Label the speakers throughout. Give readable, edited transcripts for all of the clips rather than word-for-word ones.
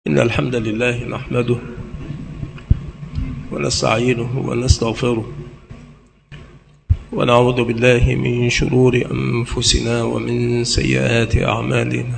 Speaker 1: إن الحمد لله نحمده ونستعينه ونستغفره ونعوذ بالله من شرور أنفسنا ومن سيئات أعمالنا.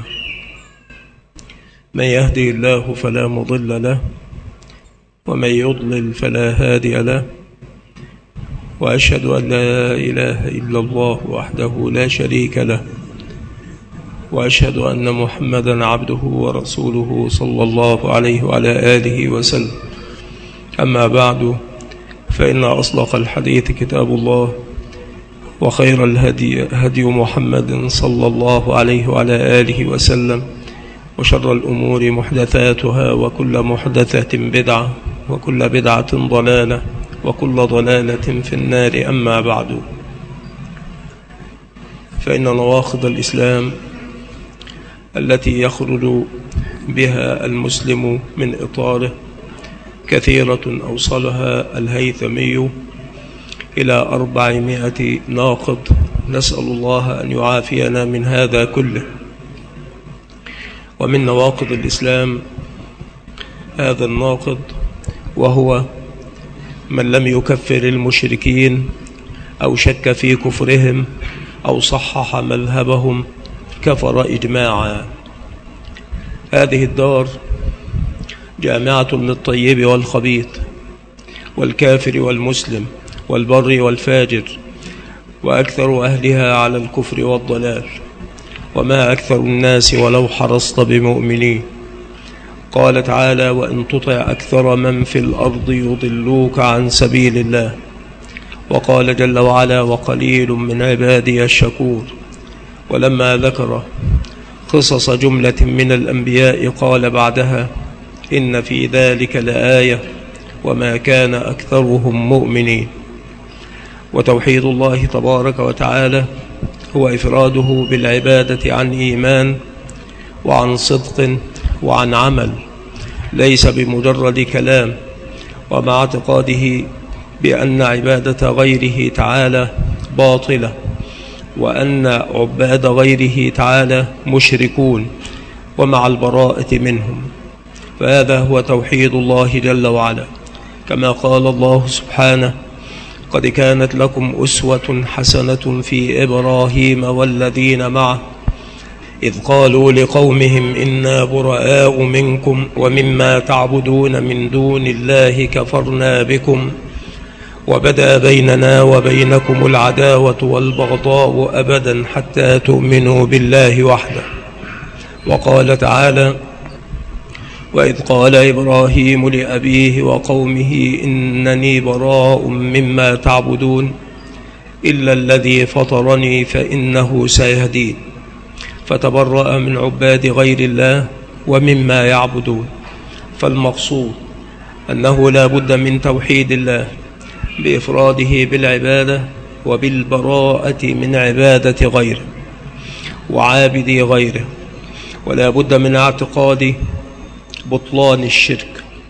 Speaker 1: من يهدي الله فلا مضل له ومن يضلل فلا هادي له، وأشهد أن لا إله إلا الله وحده لا شريك له، وأشهد أن محمدا عبده ورسوله صلى الله عليه وعلى آله وسلم. أما بعد، فإن أصدق الحديث كتاب الله، وخير الهدي هدي محمد صلى الله عليه وعلى آله وسلم، وشر الأمور محدثاتها، وكل محدثة بدعة، وكل بدعة ضلالة، وكل ضلالة في النار. أما بعد، فإن نواقض الإسلام التي يخرج بها المسلم من إطاره كثيرة، أوصلها الهيثمي إلى 400 ناقض، نسأل الله أن يعافينا من هذا كله. ومن نواقض الإسلام هذا الناقض، وهو من لم يكفر المشركين أو شك في كفرهم أو صحح مذهبهم كفر إجماعا. هذه الدار جامعة للطيب والخبيث، والكافر والمسلم، والبر والفاجر، وأكثر أهلها على الكفر والضلال، وما أكثر الناس ولو حرصت بمؤمنين. قال تعالى: وإن تطع أكثر من في الأرض يضلوك عن سبيل الله. وقال جل وعلا: وقليل من عبادي الشكور. ولما ذكر قصص جملة من الأنبياء قال بعدها: إن في ذلك لآية وما كان أكثرهم مؤمنين. وتوحيد الله تبارك وتعالى هو إفراده بالعبادة عن إيمان وعن صدق وعن عمل، ليس بمجرد كلام، ومع اعتقاده بأن عبادة غيره تعالى باطلة، وأن عباد غيره تعالى مشركون، ومع البراءة منهم. فهذا هو توحيد الله جل وعلا، كما قال الله سبحانه: قد كانت لكم أسوة حسنة في إبراهيم والذين معه إذ قالوا لقومهم إنا براء منكم ومما تعبدون من دون الله كفرنا بكم وبدا بيننا وبينكم العداوة والبغضاء أبدا حتى تؤمنوا بالله وحده. وقال تعالى: وإذ قال إبراهيم لأبيه وقومه إنني براء مما تعبدون إلا الذي فطرني فإنه سيهدين. فتبرأ من عباد غير الله ومما يعبدون. فالمقصود أنه لا بد من توحيد الله بإفراده بالعبادة وبالبراءة من عبادة غيره وعابدي غيره، ولا بد من اعتقاد بطلان الشرك.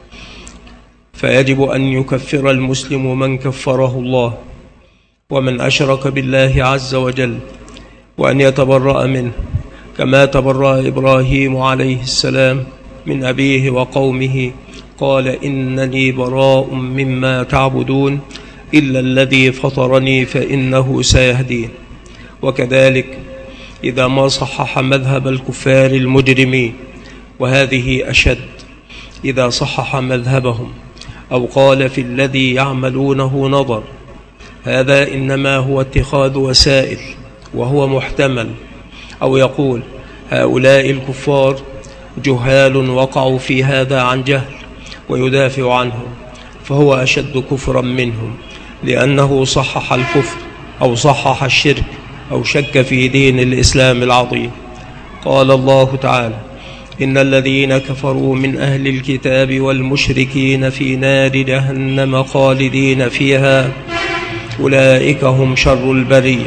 Speaker 1: فيجب أن يكفر المسلم من كفره الله ومن أشرك بالله عز وجل، وأن يتبرأ منه، كما تبرأ إبراهيم عليه السلام من أبيه وقومه، قال: إنني براء مما تعبدون إلا الذي فطرني فإنه سيهدين. وكذلك إذا ما صحح مذهب الكفار المجرمين، وهذه أشد، إذا صحح مذهبهم أو قال في الذي يعملونه نظر، هذا إنما هو اتخاذ وسائل، وهو محتمل. أو يقول: هؤلاء الكفار جهال وقعوا في هذا عن جهل، ويدافع عنهم، فهو أشد كفرا منهم، لأنه صحح الكفر أو صحح الشرك أو شك في دين الإسلام العظيم. قال الله تعالى: إن الذين كفروا من أهل الكتاب والمشركين في نار جهنم خالدين فيها أولئك هم شر البرية.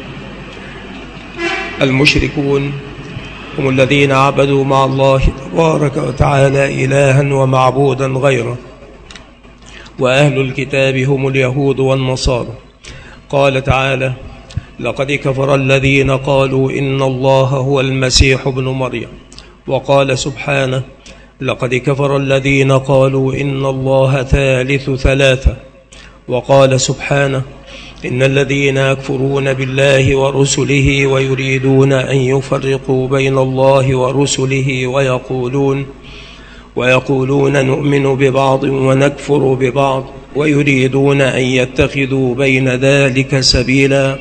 Speaker 1: المشركون هم الذين عبدوا مع الله تبارك وتعالى إلها ومعبودا غيره، وأهل الكتاب هم اليهود والنصارى. قال تعالى: لقد كفر الذين قالوا إن الله هو المسيح ابن مريم. وقال سبحانه: لقد كفر الذين قالوا إن الله ثالث ثلاثة. وقال سبحانه: إن الذين يكفرون بالله ورسله ويريدون أن يفرقوا بين الله ورسله ويقولون نؤمن ببعض ونكفر ببعض ويريدون أن يتخذوا بين ذلك سبيلا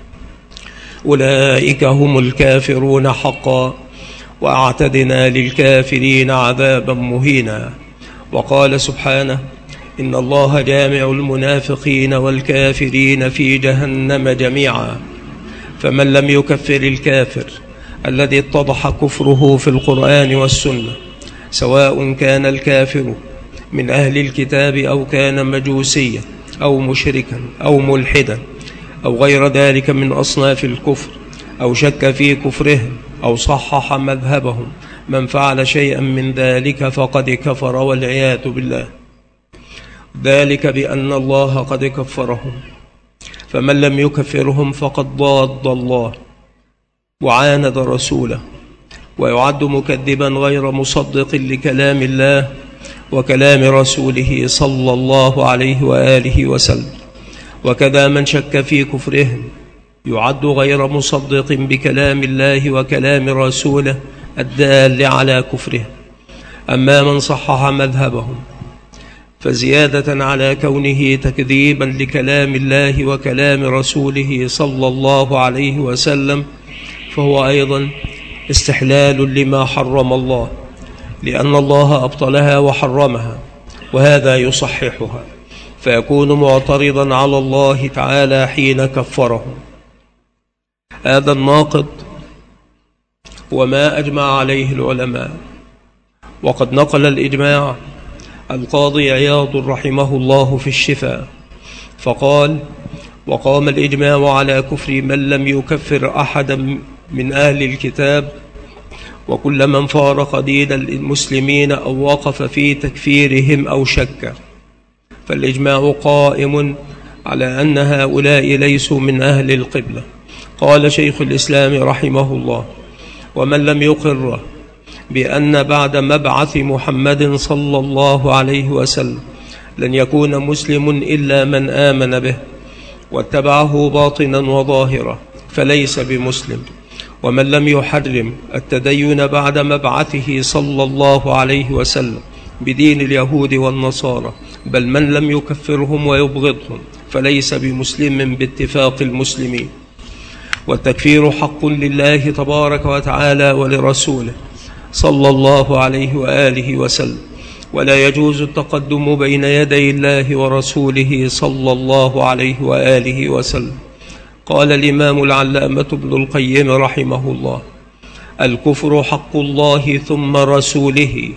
Speaker 1: أولئك هم الكافرون حقا وأعتدنا للكافرين عذابا مهينا. وقال سبحانه: إن الله جامع المنافقين والكافرين في جهنم جميعا. فمن لم يكفر الكافر الذي اتضح كفره في القرآن والسنة، سواء كان الكافر من أهل الكتاب أو كان مجوسيا أو مشركا أو ملحدا أو غير ذلك من أصناف الكفر، أو شك في كفرهم أو صحح مذهبهم، من فعل شيئا من ذلك فقد كفر والعياذ بالله، ذلك بأن الله قد كفرهم. فمن لم يكفرهم فقد ضاد الله وعاند رسوله، ويعد مكذبا غير مصدق لكلام الله وكلام رسوله صلى الله عليه وآله وسلم. وكذا من شك في كفرهم يعد غير مصدق بكلام الله وكلام رسوله الدال على كفره. أما من صحح مذهبهم فزيادة على كونه تكذيبا لكلام الله وكلام رسوله صلى الله عليه وسلم، فهو أيضا استحلال لما حرم الله، لأن الله أبطلها وحرمها، وهذا يصححها، فيكون معترضا على الله تعالى حين كفره. هذا الناقض وما أجمع عليه العلماء. وقد نقل الإجماع القاضي عياض رحمه الله في الشفاء فقال: وقام الإجماع على كفر من لم يكفر أحدا من أهل الكتاب وكل من فارق دين المسلمين أو وقف في تكفيرهم أو شك. فالإجماع قائم على أن هؤلاء ليسوا من أهل القبلة. قال شيخ الإسلام رحمه الله: ومن لم يقر بأن بعد مبعث محمد صلى الله عليه وسلم لن يكون مسلم إلا من آمن به واتبعه باطنا وظاهرا فليس بمسلم. ومن لم يحرم التدين بعد مبعثه صلى الله عليه وسلم بدين اليهود والنصارى، بل من لم يكفرهم ويبغضهم فليس بمسلم باتفاق المسلمين. والتكفير حق لله تبارك وتعالى ولرسوله صلى الله عليه وآله وسلم، ولا يجوز التقدم بين يدي الله ورسوله صلى الله عليه وآله وسلم. قال الإمام العلامة ابن القيم رحمه الله: الكفر حق الله ثم رسوله،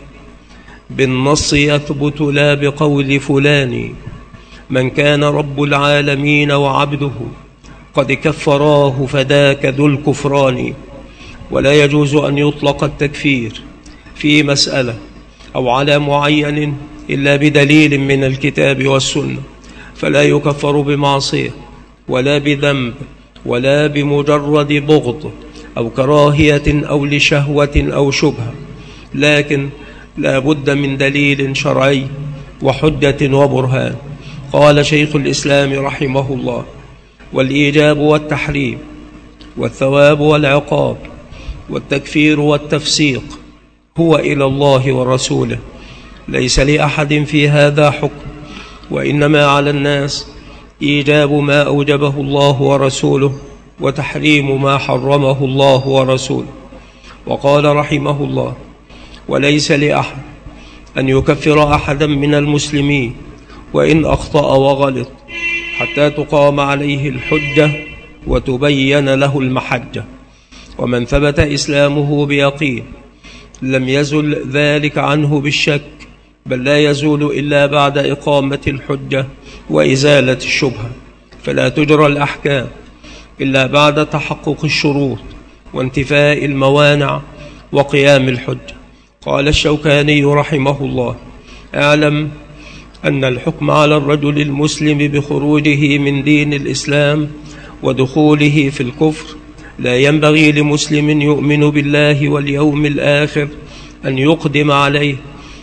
Speaker 1: بالنص يثبت لا بقول فلان، من كان رب العالمين وعبده قد كفراه فذاك ذو الكفران. ولا يجوز أن يطلق التكفير في مسألة أو على معين إلا بدليل من الكتاب والسنة، فلا يكفر بمعصية ولا بذنب ولا بمجرد بغض أو كراهية أو لشهوة أو شبهة، لكن لا بد من دليل شرعي وحجة وبرهان. قال شيخ الإسلام رحمه الله: والإيجاب والتحريم والثواب والعقاب والتكفير والتفسيق هو إلى الله ورسوله، ليس لأحد في هذا حكم، وإنما على الناس إيجاب ما أوجبه الله ورسوله وتحريم ما حرمه الله ورسوله. وقال رحمه الله: وليس لأحد أن يكفر أحدا من المسلمين وإن أخطأ وغلط حتى تقام عليه الحجة وتبين له المحجة. ومن ثبت إسلامه بيقين لم يزل ذلك عنه بالشك، بل لا يزول إلا بعد إقامة الحجة وإزالة الشبهة، فلا تجرى الأحكام إلا بعد تحقق الشروط وانتفاء الموانع وقيام الحجة. قال الشوكاني رحمه الله: اعلم أن الحكم على الرجل المسلم بخروجه من دين الإسلام ودخوله في الكفر لا ينبغي لمسلم يؤمن بالله واليوم الآخر أن يقدم عليه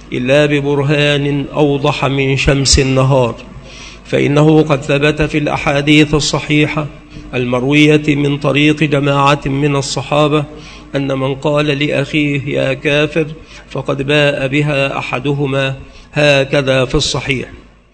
Speaker 1: إلا ببرهان أوضح من شمس النهار، فإنه قد ثبت في الأحاديث الصحيحة المروية من طريق جماعة من الصحابة أن من قال لأخيه يا كافر فقد باء بها أحدهما، هكذا في الصحيح.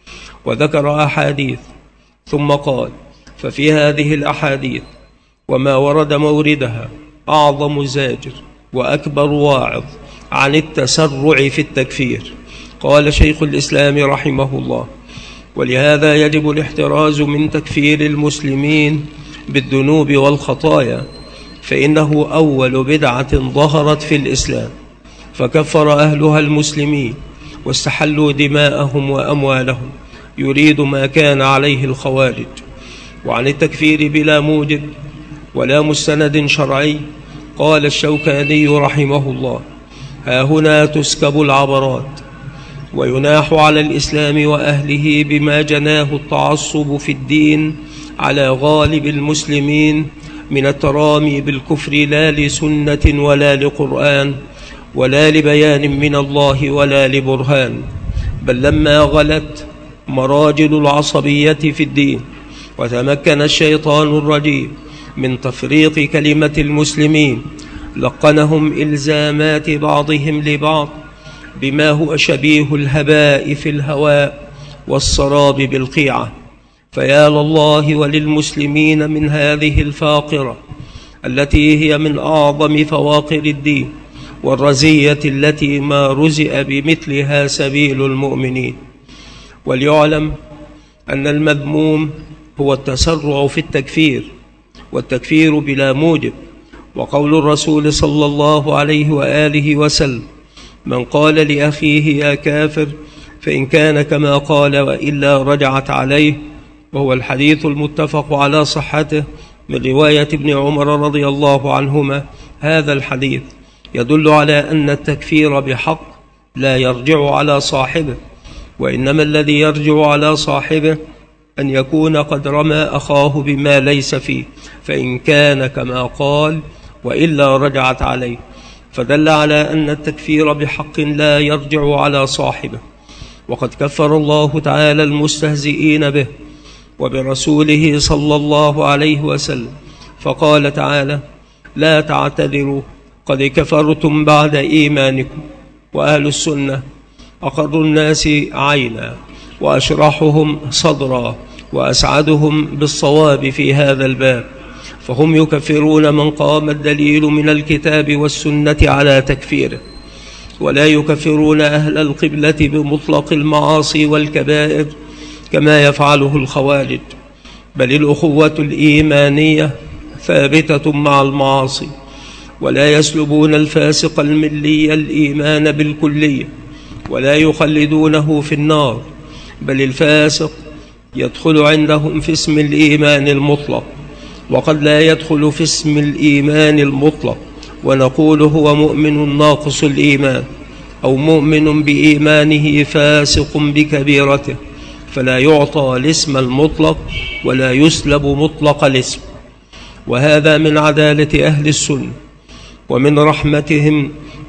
Speaker 1: وذكر أحاديث ثم قال: ففي هذه الأحاديث وما ورد موردها أعظم زاجر وأكبر واعظ عن التسرع في التكفير. قال شيخ الإسلام رحمه الله: ولهذا يجب الاحتراز من تكفير المسلمين بالذنوب والخطايا، فإنه أول بدعة ظهرت في الإسلام فكفر أهلها المسلمين واستحلوا دماءهم وأموالهم، يريد ما كان عليه الخوارج. وعن التكفير بلا موجب ولا مستند شرعي قال الشوكاني رحمه الله: ها هنا تسكب العبرات ويناح على الإسلام وأهله بما جناه التعصب في الدين على غالب المسلمين من الترامي بالكفر، لا لسنة ولا لقرآن ولا لبيان من الله ولا لبرهان، بل لما غلت مراجل العصبية في الدين وتمكن الشيطان الرجيم من تفريق كلمة المسلمين لقنهم إلزامات بعضهم لبعض بما هو شبيه الهباء في الهواء والسراب بالقيعة. فيا لله وللمسلمين من هذه الفاقرة التي هي من أعظم فواقر الدين والرزية التي ما رزئ بمثلها سبيل المؤمنين. وليعلم أن المذموم هو التسرع في التكفير، والتكفير بلا موجب. وقول الرسول صلى الله عليه وآله وسلم: من قال لأخيه يا كافر فإن كان كما قال وإلا رجعت عليه، وهو الحديث المتفق على صحته من رواية ابن عمر رضي الله عنهما. هذا الحديث يدل على أن التكفير بحق لا يرجع على صاحبه، وإنما الذي يرجع على صاحبه أن يكون قد رمى أخاه بما ليس فيه، فإن كان كما قال وإلا رجعت عليه، فدل على أن التكفير بحق لا يرجع على صاحبه. وقد كفر الله تعالى المستهزئين به وبرسوله صلى الله عليه وسلم، فقال تعالى: لا تعتذروا قد كفرتم بعد إيمانكم. وأهل السنة أقر الناس عينا وأشرحهم صدرا وأسعدهم بالصواب في هذا الباب، فهم يكفرون من قام الدليل من الكتاب والسنة على تكفيره، ولا يكفرون أهل القبلة بمطلق المعاصي والكبائر كما يفعله الخوارج، بل الأخوة الإيمانية ثابتة مع المعاصي، ولا يسلبون الفاسق الملي الإيمان بالكلية ولا يخلدونه في النار، بل الفاسق يدخل عندهم في اسم الإيمان المطلق، وقد لا يدخل في اسم الإيمان المطلق، ونقول هو مؤمن ناقص الإيمان أو مؤمن بإيمانه فاسق بكبيرته، فلا يعطى الاسم المطلق ولا يسلب مطلق الاسم. وهذا من عدالة أهل السنة ومن رحمتهم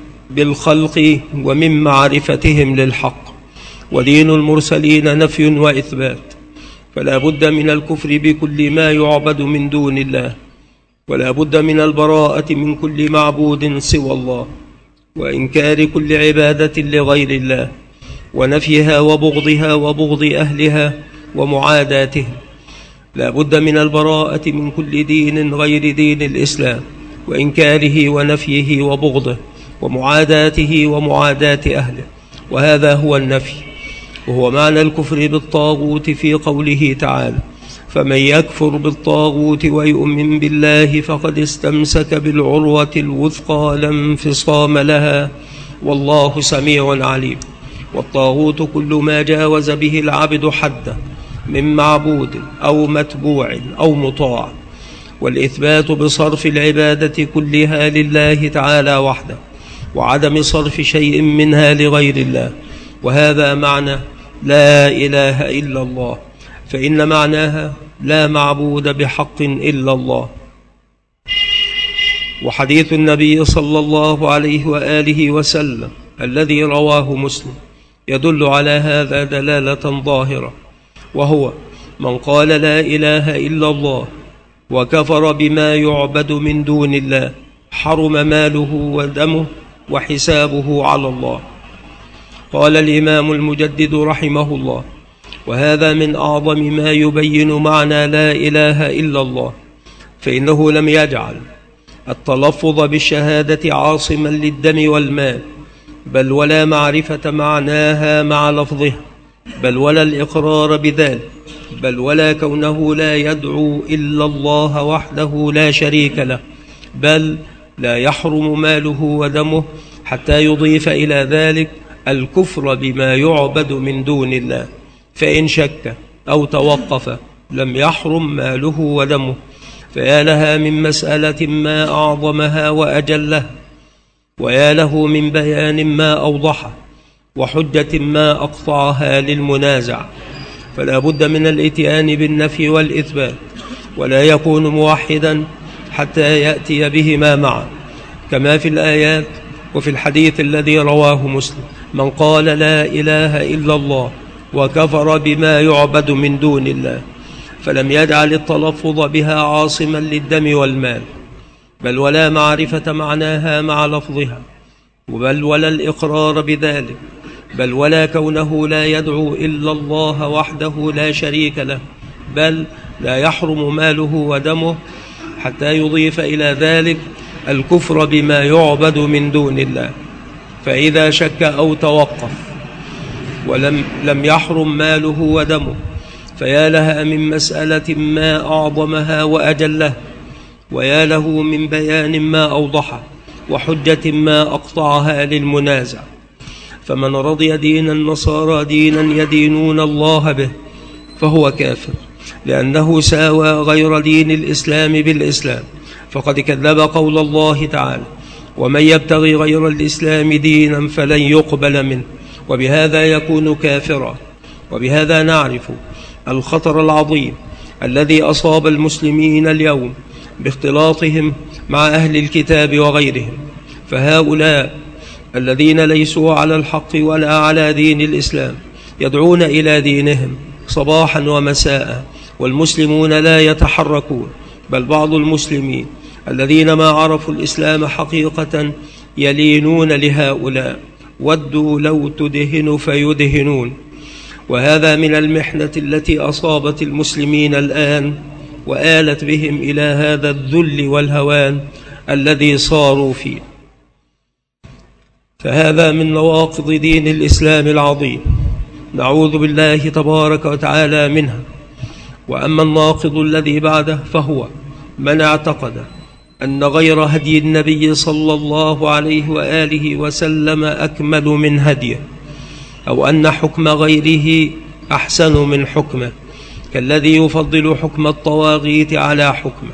Speaker 1: بالخلق ومن معرفتهم للحق. ودين المرسلين نفي وإثبات، فلا بد من الكفر بكل ما يعبد من دون الله، ولا بد من البراءة من كل معبود سوى الله، وإنكار كل عبادة لغير الله، ونفيها وبغضها وبغض أهلها ومعاداتهم. لا بد من البراءة من كل دين غير دين الإسلام، وإنكاره ونفيه وبغضه ومعاداته ومعاداة أهله، وهذا هو النفي، وهو معنى الكفر بالطاغوت في قوله تعالى: فمن يكفر بالطاغوت ويؤمن بالله فقد استمسك بالعروة الوثقى لا انفصام لها والله سميع عليم. والطاغوت كل ما جاوز به العبد حده من معبود أو متبوع أو مطاع، والإثبات بصرف العبادة كلها لله تعالى وحده، وعدم صرف شيء منها لغير الله. وهذا معنى لا إله إلا الله، فإن معناها لا معبود بحق إلا الله. وحديث النبي صلى الله عليه وآله وسلم الذي رواه مسلم يدل على هذا دلالة ظاهرة، وهو: من قال لا إله إلا الله وكفر بما يعبد من دون الله حرم ماله ودمه وحسابه على الله. قال الإمام المجدد رحمه الله: وهذا من أعظم ما يبين معنى لا إله إلا الله، فإنه لم يجعل التلفظ بالشهادة عاصما للدم والمال، بل ولا معرفة معناها مع لفظها، بل ولا الإقرار بذلك، بل ولا كونه لا يدعو إلا الله وحده لا شريك له، بل لا يحرم ماله ودمه حتى يضيف إلى ذلك الكفر بما يعبد من دون الله، فإن شك أو توقف لم يحرم ماله ودمه. فيا لها من مسألة ما أعظمها وأجلها، ويا له من بيان ما أوضحه، وحجة ما أقطعها للمنازع. فلا بد من الإتيان بالنفي والإثبات، ولا يكون موحدا حتى يأتي بهما معا، كما في الآيات وفي الحديث الذي رواه مسلم: من قال لا إله إلا الله وكفر بما يعبد من دون الله، فلم يجعل التلفظ بها عاصما للدم والمال، بل ولا معرفة معناها مع لفظها، بل ولا الإقرار بذلك، بل ولا كونه لا يدعو إلا الله وحده لا شريك له، بل لا يحرم ماله ودمه حتى يضيف إلى ذلك الكفر بما يعبد من دون الله. فإذا شك أو توقف ولم يحرم ماله ودمه، فيا لها من مسألة ما أعظمها وأجلها، ويا له من بيان ما أوضحه، وحجة ما أقطعها للمنازع. فمن رضي دين النصارى دينا يدينون الله به فهو كافر، لأنه ساوى غير دين الإسلام بالإسلام، فقد كذب قول الله تعالى: ومن يبتغي غير الإسلام دينا فلن يقبل منه، وبهذا يكون كافرا. وبهذا نعرف الخطر العظيم الذي أصاب المسلمين اليوم باختلاطهم مع أهل الكتاب وغيرهم. فهؤلاء الذين ليسوا على الحق ولا على دين الإسلام يدعون إلى دينهم صباحا ومساء، والمسلمون لا يتحركون، بل بعض المسلمين الذين ما عرفوا الإسلام حقيقة يلينون لهؤلاء: ودوا لو تدهن فيدهنون. وهذا من المحنة التي أصابت المسلمين الآن، وآلت بهم إلى هذا الذل والهوان الذي صاروا فيه. فهذا من نواقض دين الإسلام العظيم، نعوذ بالله تبارك وتعالى منها. وأما الناقض الذي بعده فهو من اعتقد أن غير هدي النبي صلى الله عليه وآله وسلم أكمل من هديه، أو أن حكم غيره أحسن من حكمه، كالذي يفضل حكم الطواغيت على حكمه.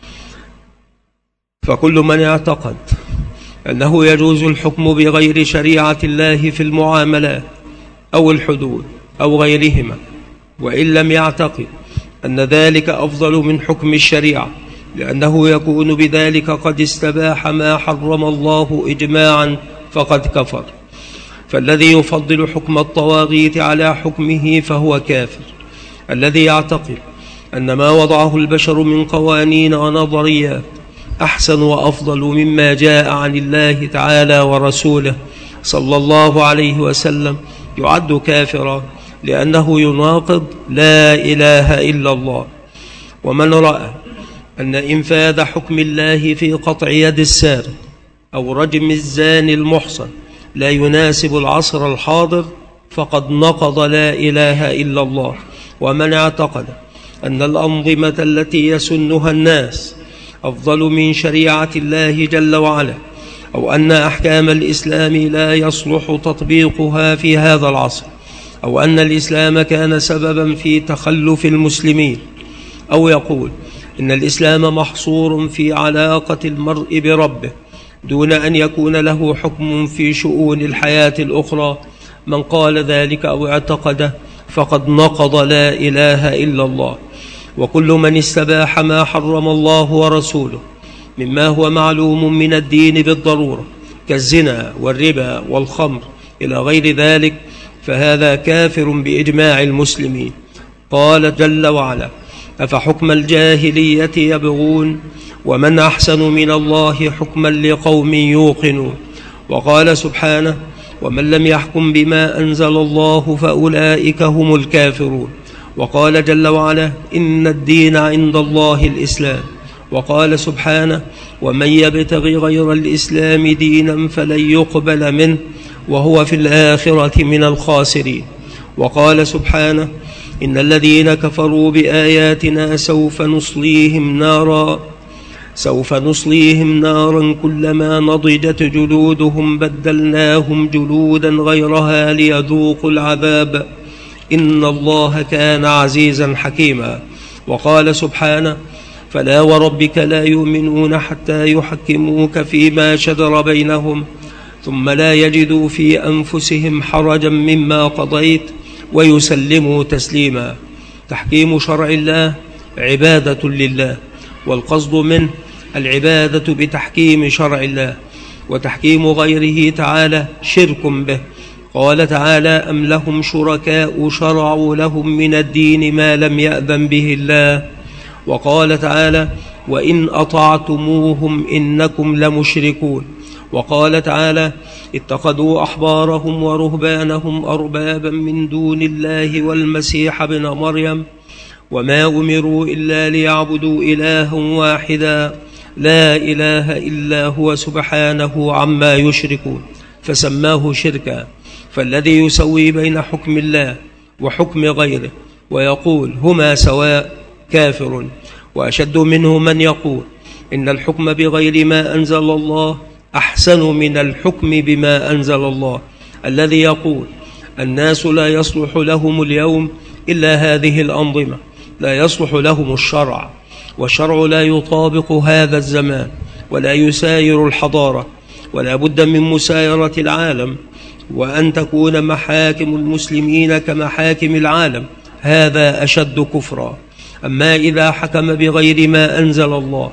Speaker 1: فكل من اعتقد أنه يجوز الحكم بغير شريعة الله في المعاملات أو الحدود أو غيرهما، وإن لم يعتقد أن ذلك أفضل من حكم الشريعة، لأنه يكون بذلك قد استباح ما حرم الله إجماعا، فقد كفر. فالذي يفضل حكم الطواغيت على حكمه فهو كافر. الذي يعتقد أن ما وضعه البشر من قوانين ونظريات أحسن وأفضل مما جاء عن الله تعالى ورسوله صلى الله عليه وسلم يعد كافرا، لأنه يناقض لا إله إلا الله. ومن رأى أن إنفاذ حكم الله في قطع يد السارق أو رجم الزاني المحصن لا يناسب العصر الحاضر فقد نقض لا إله إلا الله. ومن اعتقد أن الأنظمة التي يسنها الناس أفضل من شريعة الله جل وعلا، أو أن أحكام الإسلام لا يصلح تطبيقها في هذا العصر، أو أن الإسلام كان سببا في تخلف المسلمين، أو يقول إن الإسلام محصور في علاقة المرء بربه دون أن يكون له حكم في شؤون الحياة الأخرى، من قال ذلك أو اعتقده فقد نقض لا إله إلا الله. وكل من استباح ما حرم الله ورسوله مما هو معلوم من الدين بالضرورة، كالزنا والربا والخمر إلى غير ذلك، فهذا كافر بإجماع المسلمين. قال جل وعلا: أفحكم الجاهلية يبغون ومن أحسن من الله حكما لقوم يوقنون. وقال سبحانه: ومن لم يحكم بما أنزل الله فأولئك هم الكافرون. وقال جل وعلا: إن الدين عند الله الإسلام. وقال سبحانه: ومن يبتغي غير الإسلام دينا فلن يقبل منه وهو في الآخرة من الخاسرين. وقال سبحانه: إن الذين كفروا بآياتنا سوف نصليهم نارا كلما نضجت جلودهم بدلناهم جلودا غيرها ليذوقوا العذاب إن الله كان عزيزا حكيما. وقال سبحانه: فلا وربك لا يؤمنون حتى يحكموك فيما شجر بينهم ثم لا يجدوا في أنفسهم حرجا مما قضيت ويسلموا تسليما. تحكيم شرع الله عبادة لله، والقصد منه العبادة بتحكيم شرع الله، وتحكيم غيره تعالى شرك به. قال تعالى: أم لهم شركاء شرعوا لهم من الدين ما لم يأذن به الله. وقال تعالى: وإن أطعتموهم إنكم لمشركون. وقال تعالى: اتخذوا أحبارهم ورهبانهم أربابا من دون الله والمسيح ابن مريم وما أمروا إلا ليعبدوا إلها واحدا لا إله إلا هو سبحانه عما يشركون، فسماه شركا. فالذي يسوي بين حكم الله وحكم غيره ويقول هما سواء كافر. وأشد منه من يقول إن الحكم بغير ما أنزل الله أحسن من الحكم بما أنزل الله، الذي يقول الناس لا يصلح لهم اليوم إلا هذه الأنظمة، لا يصلح لهم الشرع، والشرع لا يطابق هذا الزمان ولا يساير الحضارة، ولا بد من مسايرة العالم وأن تكون محاكم المسلمين كمحاكم العالم، هذا أشد كفرا. أما إذا حكم بغير ما أنزل الله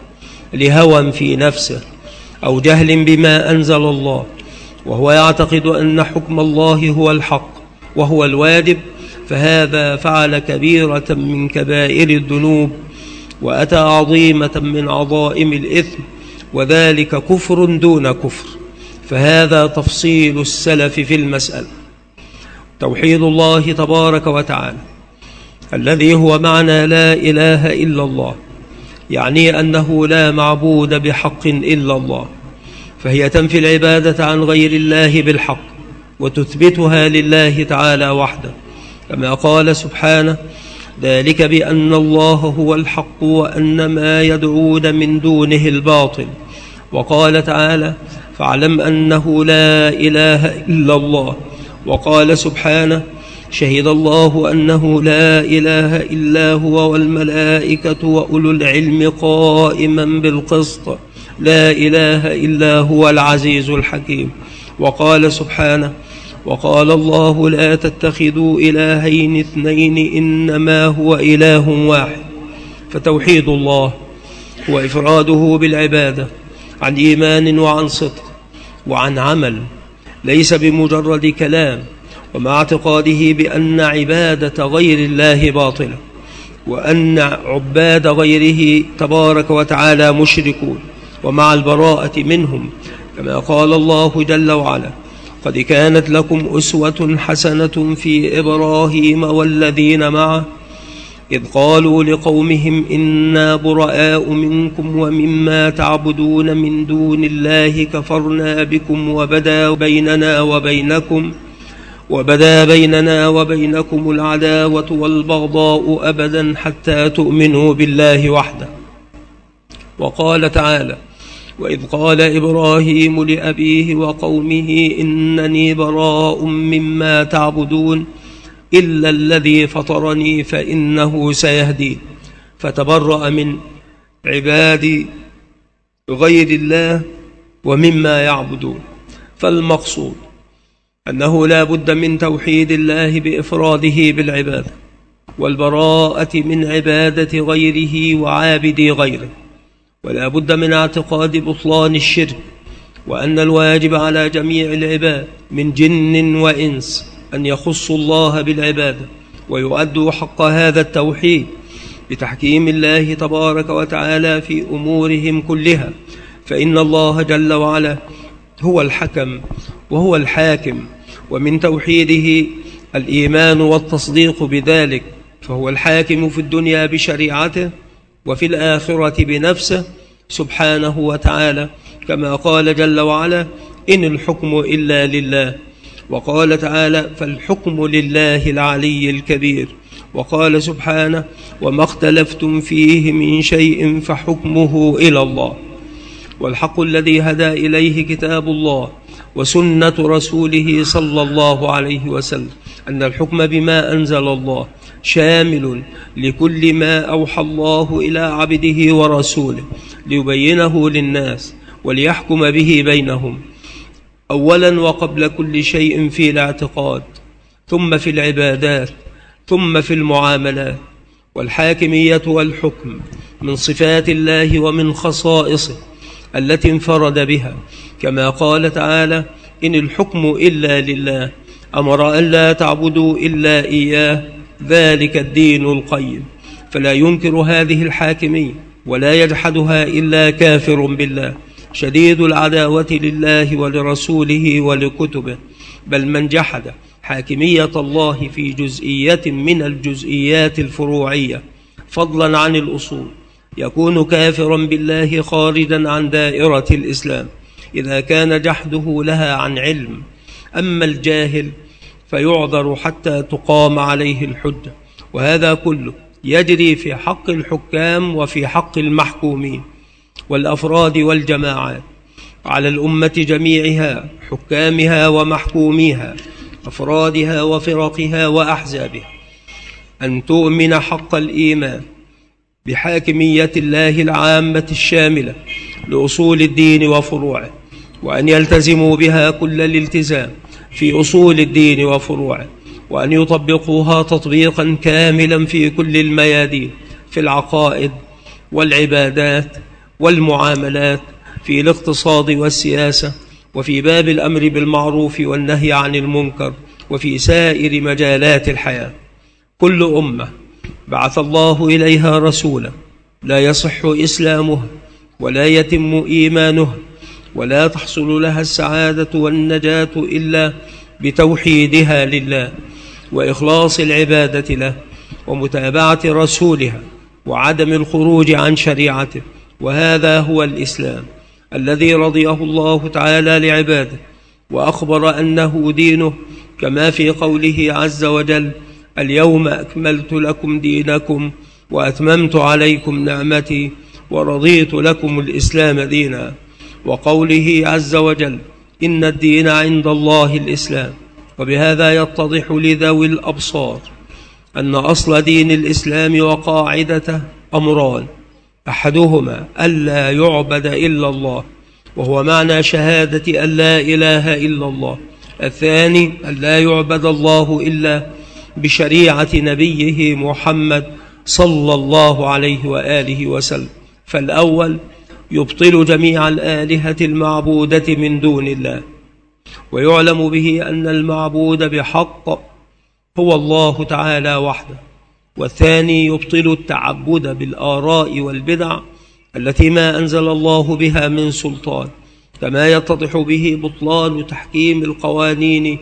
Speaker 1: لهوى في نفسه أو جهل بما أنزل الله وهو يعتقد أن حكم الله هو الحق وهو الواجب، فهذا فعل كبيرة من كبائر الذنوب وأتى عظيمة من عظائم الإثم، وذلك كفر دون كفر. فهذا تفصيل السلف في المسألة. توحيد الله تبارك وتعالى الذي هو معنى لا إله إلا الله، يعني أنه لا معبود بحق إلا الله، فهي تنفي العبادة عن غير الله بالحق وتثبتها لله تعالى وحده، كما قال سبحانه: ذلك بأن الله هو الحق وأن ما يدعون من دونه الباطل. وقال تعالى: فاعلم أنه لا إله إلا الله. وقال سبحانه: شهد الله أنه لا إله إلا هو والملائكة وأولو العلم قائما بالقسط لا إله إلا هو العزيز الحكيم. وقال سبحانه: وقال الله لا تتخذوا إلهين اثنين إنما هو إله واحد. فتوحيد الله هو إفراده بالعبادة عن إيمان وعن صدق وعن عمل، ليس بمجرد كلام، ومع اعتقاده بأن عبادة غير الله باطلة وأن عباد غيره تبارك وتعالى مشركون، ومع البراءة منهم، كما قال الله جل وعلا: قد كانت لكم أسوة حسنة في إبراهيم والذين معه إذ قالوا لقومهم إنا براء منكم ومما تعبدون من دون الله كفرنا بكم وبدا بيننا وبينكم العداوة والبغضاء أبدا حتى تؤمنوا بالله وحده. وقال تعالى: وإذ قال إبراهيم لأبيه وقومه إنني براء مما تعبدون إلا الذي فطرني فإنه سيهدين. فتبرأ من عباد غير الله ومما يعبدون. فالمقصود أنه لا بد من توحيد الله بإفراده بالعبادة والبراءة من عبادة غيره وعابد غيره، ولا بد من اعتقاد بطلان الشرك وأن الواجب على جميع العباد من جن وإنس أن يخصوا الله بالعبادة ويؤدوا حق هذا التوحيد بتحكيم الله تبارك وتعالى في أمورهم كلها، فإن الله جل وعلا هو الحكم وهو الحاكم، ومن توحيده الإيمان والتصديق بذلك، فهو الحاكم في الدنيا بشريعته وفي الآخرة بنفسه سبحانه وتعالى، كما قال جل وعلا: إن الحكم إلا لله. وقال تعالى: فالحكم لله العلي الكبير. وقال سبحانه: وما اختلفتم فيه من شيء فحكمه إلى الله. والحق الذي هدى إليه كتاب الله وسنة رسوله صلى الله عليه وسلم، أن الحكم بما أنزل الله شامل لكل ما أوحى الله إلى عبده ورسوله ليبينه للناس وليحكم به بينهم، أولا وقبل كل شيء في الاعتقاد، ثم في العبادات، ثم في المعاملات. والحاكمية والحكم من صفات الله ومن خصائصه التي انفرد بها، كما قال تعالى: إن الحكم إلا لله، أمر أن لا تعبدوا إلا إياه، ذلك الدين القيم. فلا ينكر هذه الحاكمية ولا يجحدها إلا كافر بالله شديد العداوة لله ولرسوله ولكتبه، بل من جحد حاكمية الله في جزئية من الجزئيات الفروعية فضلا عن الأصول يكون كافرا بالله خارجا عن دائرة الإسلام إذا كان جحده لها عن علم. أما الجاهل فيعذر حتى تقام عليه الحجة، وهذا كله يجري في حق الحكام وفي حق المحكومين والأفراد والجماعات، على الأمة جميعها، حكامها ومحكوميها، أفرادها وفرقها وأحزابها، أن تؤمن حق الإيمان بحاكمية الله العامة الشاملة لأصول الدين وفروعه، وأن يلتزموا بها كل الالتزام في أصول الدين وفروعه، وأن يطبقوها تطبيقا كاملا في كل الميادين، في العقائد والعبادات والمعاملات، في الاقتصاد والسياسة، وفي باب الأمر بالمعروف والنهي عن المنكر، وفي سائر مجالات الحياة. كل أمة بعث الله إليها رسولا لا يصح إسلامها ولا يتم إيمانها ولا تحصل لها السعادة والنجاة إلا بتوحيدها لله وإخلاص العبادة له ومتابعة رسولها وعدم الخروج عن شريعته، وهذا هو الإسلام الذي رضيه الله تعالى لعباده وأخبر أنه دينه، كما في قوله عز وجل: اليوم أكملت لكم دينكم وأتممت عليكم نعمتي ورضيت لكم الإسلام دينا، وقوله عز وجل: إن الدين عند الله الإسلام. وبهذا يتضح لذوي الأبصار أن أصل دين الإسلام وقاعدته أمران: أحدهما ألا يعبد إلا الله، وهو معنى شهادة أن لا إله إلا الله. الثاني ألا يعبد الله إلا بشريعة نبيه محمد صلى الله عليه وآله وسلم. فالأول يبطل جميع الآلهة المعبودة من دون الله، ويعلم به أن المعبود بحق هو الله تعالى وحده. والثاني يبطل التعبد بالآراء والبدع التي ما أنزل الله بها من سلطان، كما يتضح به بطلان تحكيم القوانين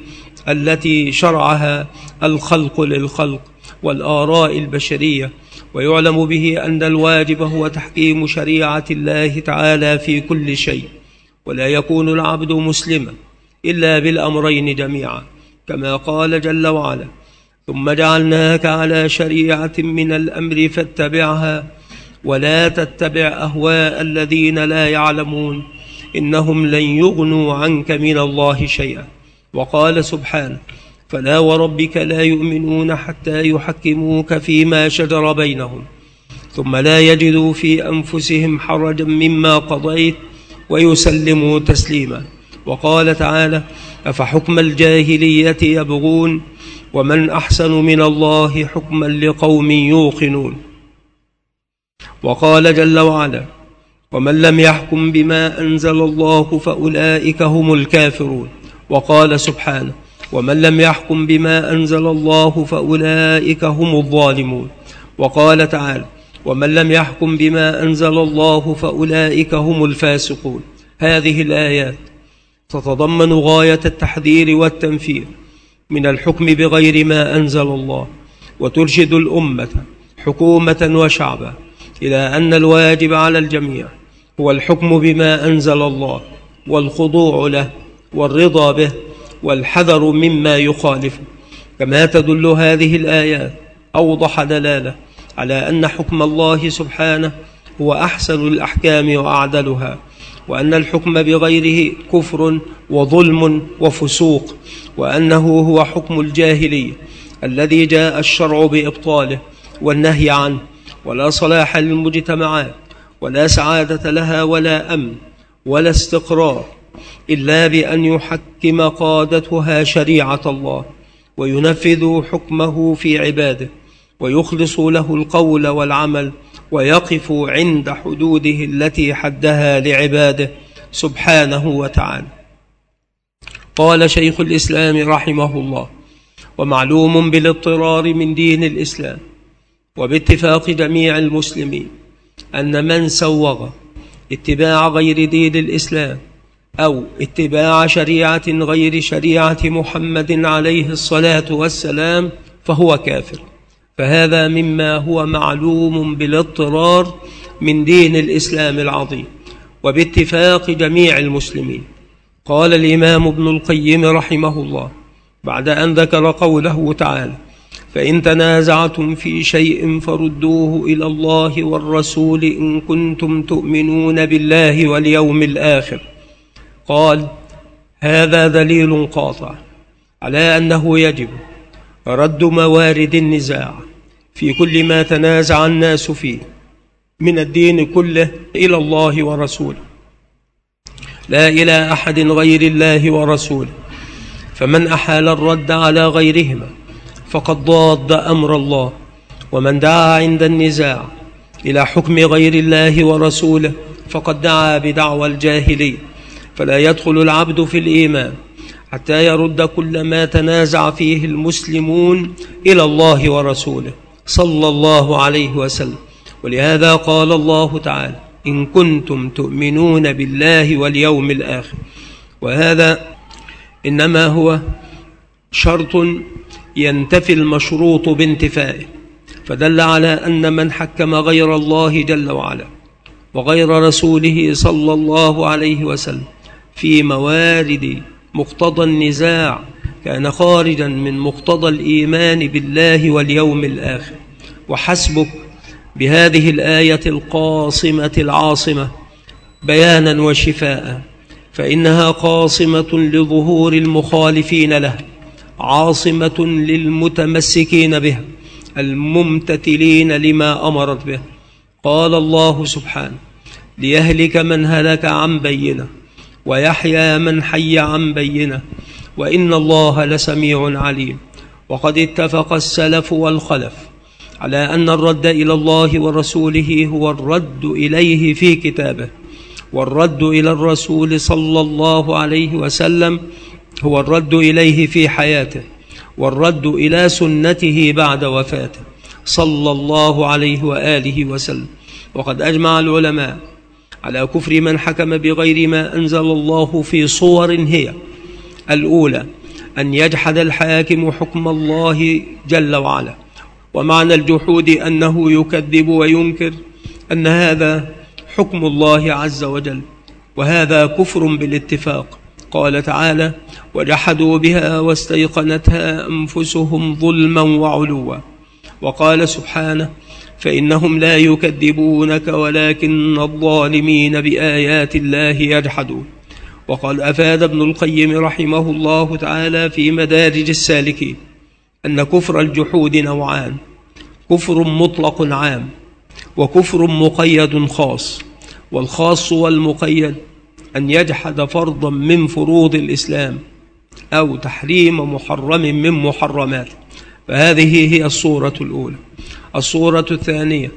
Speaker 1: التي شرعها الخلق للخلق والآراء البشرية. ويعلم به أن الواجب هو تحكيم شريعة الله تعالى في كل شيء، ولا يكون العبد مسلما إلا بالأمرين جميعا، كما قال جل وعلا: ثم جعلناك على شريعة من الأمر فاتبعها ولا تتبع أهواء الذين لا يعلمون إنهم لن يغنوا عنك من الله شيئا. وقال سبحانه: فلا وربك لا يؤمنون حتى يحكموك فيما شجر بينهم ثم لا يجدوا في أنفسهم حرجا مما قضيت ويسلموا تسليما. وقال تعالى: أفحكم الجاهلية يبغون ومن أحسن من الله حكما لقوم يوقنون. وقال جل وعلا: ومن لم يحكم بما أنزل الله فأولئك هم الكافرون. وقال سبحانه: ومن لم يحكم بما أنزل الله فأولئك هم الظالمون. وقال تعالى: ومن لم يحكم بما أنزل الله فأولئك هم الفاسقون. هذه الآيات تتضمن غاية التحذير والتنفير من الحكم بغير ما أنزل الله، وترشد الأمة حكومة وشعبا إلى أن الواجب على الجميع هو الحكم بما أنزل الله والخضوع له والرضا به والحذر مما يخالفه. كما تدل هذه الآيات أوضح دلالة على أن حكم الله سبحانه هو أحسن الأحكام وأعدلها، وأن الحكم بغيره كفر وظلم وفسوق، وأنه هو حكم الجاهلية الذي جاء الشرع بإبطاله والنهي عنه. ولا صلاح للمجتمعات ولا سعادة لها ولا أمن ولا استقرار إلا بأن يحكم قادتها شريعة الله، وينفذوا حكمه في عباده، ويخلصوا له القول والعمل، ويقفوا عند حدوده التي حدها لعباده سبحانه وتعالى. قال شيخ الإسلام رحمه الله: ومعلوم بالاضطرار من دين الإسلام وباتفاق جميع المسلمين أن من سوغ اتباع غير دين الإسلام أو اتباع شريعة غير شريعة محمد عليه الصلاة والسلام فهو كافر، فهذا مما هو معلوم بالاضطرار من دين الإسلام العظيم وباتفاق جميع المسلمين. قال الإمام ابن القيم رحمه الله بعد أن ذكر قوله تعالى: فإن تنازعتم في شيء فردوه إلى الله والرسول إن كنتم تؤمنون بالله واليوم الآخر، قال: هذا دليل قاطع على أنه يجب رد موارد النزاع في كل ما تنازع الناس فيه من الدين كله إلى الله ورسوله، لا إلى أحد غير الله ورسوله. فمن أحال الرد على غيرهما فقد ضاد أمر الله، ومن دعا عند النزاع إلى حكم غير الله ورسوله فقد دعا بدعوى الجاهلية. فلا يدخل العبد في الإيمان حتى يرد كل ما تنازع فيه المسلمون إلى الله ورسوله صلى الله عليه وسلم. ولهذا قال الله تعالى: إن كنتم تؤمنون بالله واليوم الآخر. وهذا إنما هو شرط ينتفي المشروط بانتفائه، فدل على أن من حكم غير الله جل وعلا وغير رسوله صلى الله عليه وسلم في موارد مقتضى النزاع كان خارجا من مقتضى الإيمان بالله واليوم الآخر. وحسبك بهذه الآية القاصمة العاصمة بيانا وشفاء، فإنها قاصمة لظهور المخالفين لها، عاصمة للمتمسكين بها، الممتثلين لما أمرت به. قال الله سبحانه: ليهلك من هلك عن بينة ويحيى من حي عن بينة وإن الله لسميع عليم. وقد اتفق السلف والخلف على أن الرد إلى الله ورسوله هو الرد إليه في كتابه، والرد إلى الرسول صلى الله عليه وسلم هو الرد إليه في حياته، والرد إلى سنته بعد وفاته صلى الله عليه وآله وسلم. وقد أجمع العلماء على كفر من حكم بغير ما أنزل الله في صور هي: الأولى أن يجحد الحاكم حكم الله جل وعلا، ومعنى الجحود أنه يكذب وينكر أن هذا حكم الله عز وجل، وهذا كفر بالاتفاق. قال تعالى: وجحدوا بها واستيقنتها أنفسهم ظلما وعلوا. وقال سبحانه: فإنهم لا يكذبونك ولكن الظالمين بآيات الله يجحدون. وقال أفاد ابن القيم رحمه الله تعالى في مدارج السالكين أن كفر الجحود نوعان: كفر مطلق عام وكفر مقيد خاص. والخاص والمقيد أن يجحد فرضا من فروض الإسلام أو تحريم محرم من محرمات، فهذه هي الصورة الأولى. الصورة الثانية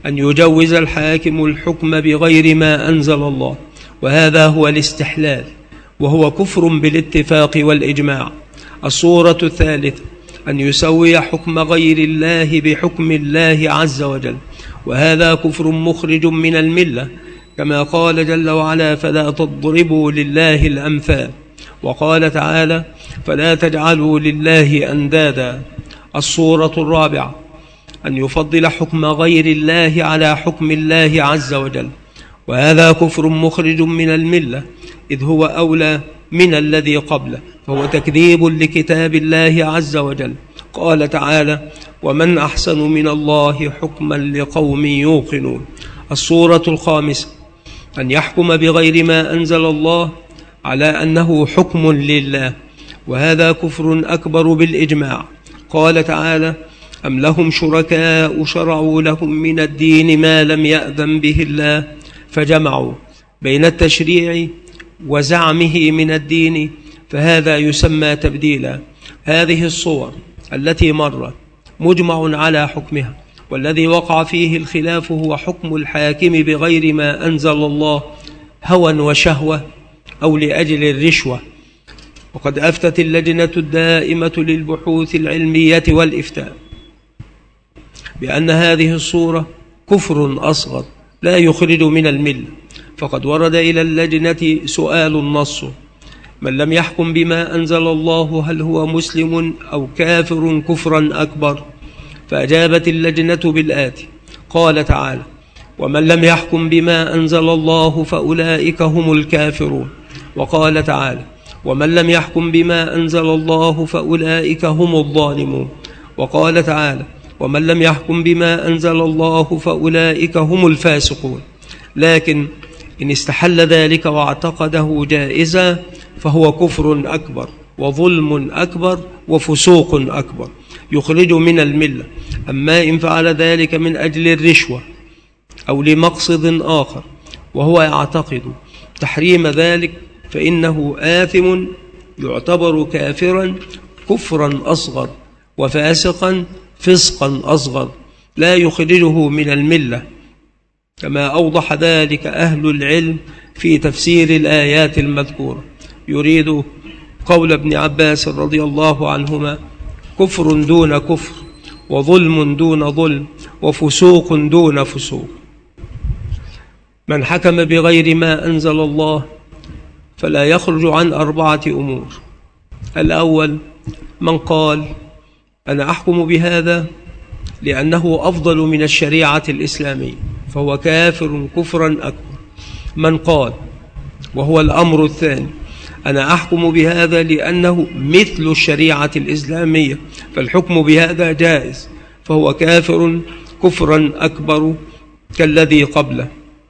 Speaker 1: أن يجوز الحاكم الحكم بغير ما أنزل الله، وهذا هو الاستحلال، وهو كفر بالاتفاق والإجماع. الصورة الثالثة أن يسوي حكم غير الله بحكم الله عز وجل، وهذا كفر مخرج من الملة، كما قال جل وعلا: فلا تضربوا لله الأمثال. وقال تعالى: فلا تجعلوا لله أندادا. الصورة الرابعة أن يفضل حكم غير الله على حكم الله عز وجل، وهذا كفر مخرج من الملة، إذ هو أولى من الذي قبله، فهو تكذيب لكتاب الله عز وجل. قال تعالى: ومن أحسن من الله حكما لقوم يوقنون. الصورة الخامسة أن يحكم بغير ما أنزل الله على أنه حكم لله، وهذا كفر أكبر بالإجماع. قال تعالى: أم لهم شركاء شرعوا لهم من الدين ما لم يأذن به الله فجمعوا بين التشريع وزعمه من الدين، فهذا يسمى تبديلا. هذه الصور التي مرت مجمع على حكمها، والذي وقع فيه الخلاف هو حكم الحاكم بغير ما أنزل الله هوى وشهوة أو لأجل الرشوة. وقد أفتت اللجنة الدائمة للبحوث العلمية والإفتاء بأن هذه الصورة كفر أصغر لا يخرج من الملة، فقد ورد إلى اللجنة سؤال نص: من لم يحكم بما أنزل الله هل هو مسلم أو كافر كفرا أكبر؟ فأجابت اللجنة بالآتي: قال تعالى: ومن لم يحكم بما أنزل الله فأولئك هم الكافرون. وقال تعالى: ومن لم يحكم بما أنزل الله فأولئك هم الظالمون. وقال تعالى: ومن لم يحكم بما أنزل الله فأولئك هم الفاسقون. لكن إن استحل ذلك واعتقده جائزا فهو كفر أكبر وظلم أكبر وفسوق أكبر يخرج من الملة. أما إن فعل ذلك من أجل الرشوة أو لمقصد آخر وهو يعتقد تحريم ذلك فإنه آثم، يعتبر كافرا كفرا أصغر وفاسقا فسقا أصغر لا يخرجه من الملة، كما أوضح ذلك أهل العلم في تفسير الآيات المذكورة. يريد قول ابن عباس رضي الله عنهما: كفر دون كفر، وظلم دون ظلم، وفسوق دون فسوق. من حكم بغير ما أنزل الله فلا يخرج عن 4 أمور. الأول: من قال: أنا أحكم بهذا لأنه أفضل من الشريعة الإسلامية، فهو كافر كفرا أكبر. من قال، وهو الأمر الثاني: أنا أحكم بهذا لأنه مثل الشريعة الإسلامية، فالحكم بهذا جائز، فهو كافر كفرا أكبر كالذي قبله.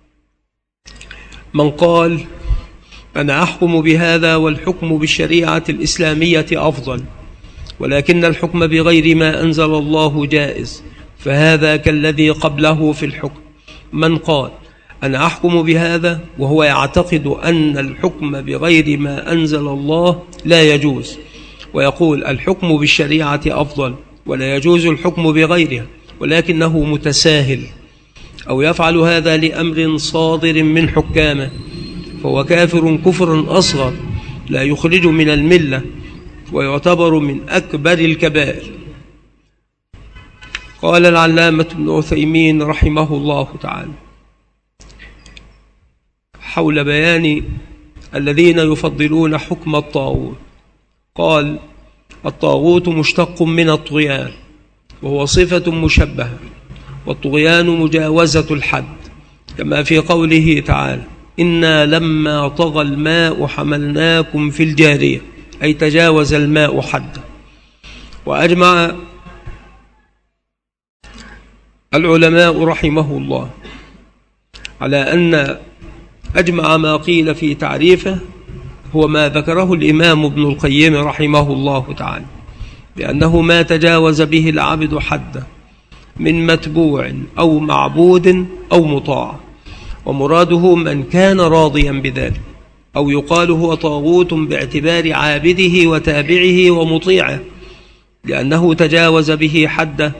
Speaker 1: من قال: أنا أحكم بهذا والحكم بالشريعة الإسلامية أفضل، ولكن الحكم بغير ما أنزل الله جائز، فهذا كالذي قبله في الحكم. من قال: أنا أحكم بهذا وهو يعتقد أن الحكم بغير ما أنزل الله لا يجوز، ويقول الحكم بالشريعة أفضل ولا يجوز الحكم بغيرها، ولكنه متساهل أو يفعل هذا لأمر صادر من حكامه، فهو كافر كفر أصغر لا يخرج من الملة، ويعتبر من أكبر الكبائر. قال العلامة ابن عثيمين رحمه الله تعالى حول بيان الذين يفضلون حكم الطاغوت، قال: الطاغوت مشتق من الطغيان، وهو صفة مشبهة، والطغيان مجاوزة الحد، كما في قوله تعالى: إنا لما طغى الماء حملناكم في الجارية، أي تجاوز الماء حده. وأجمع العلماء رحمه الله على أن أجمع ما قيل في تعريفه هو ما ذكره الإمام ابن القيم رحمه الله تعالى، بأنه ما تجاوز به العبد حده من متبوع أو معبود أو مطاع، ومراده من كان راضيا بذلك، أو يقال هو طاغوت باعتبار عابده وتابعه ومطيعه، لأنه تجاوز به حده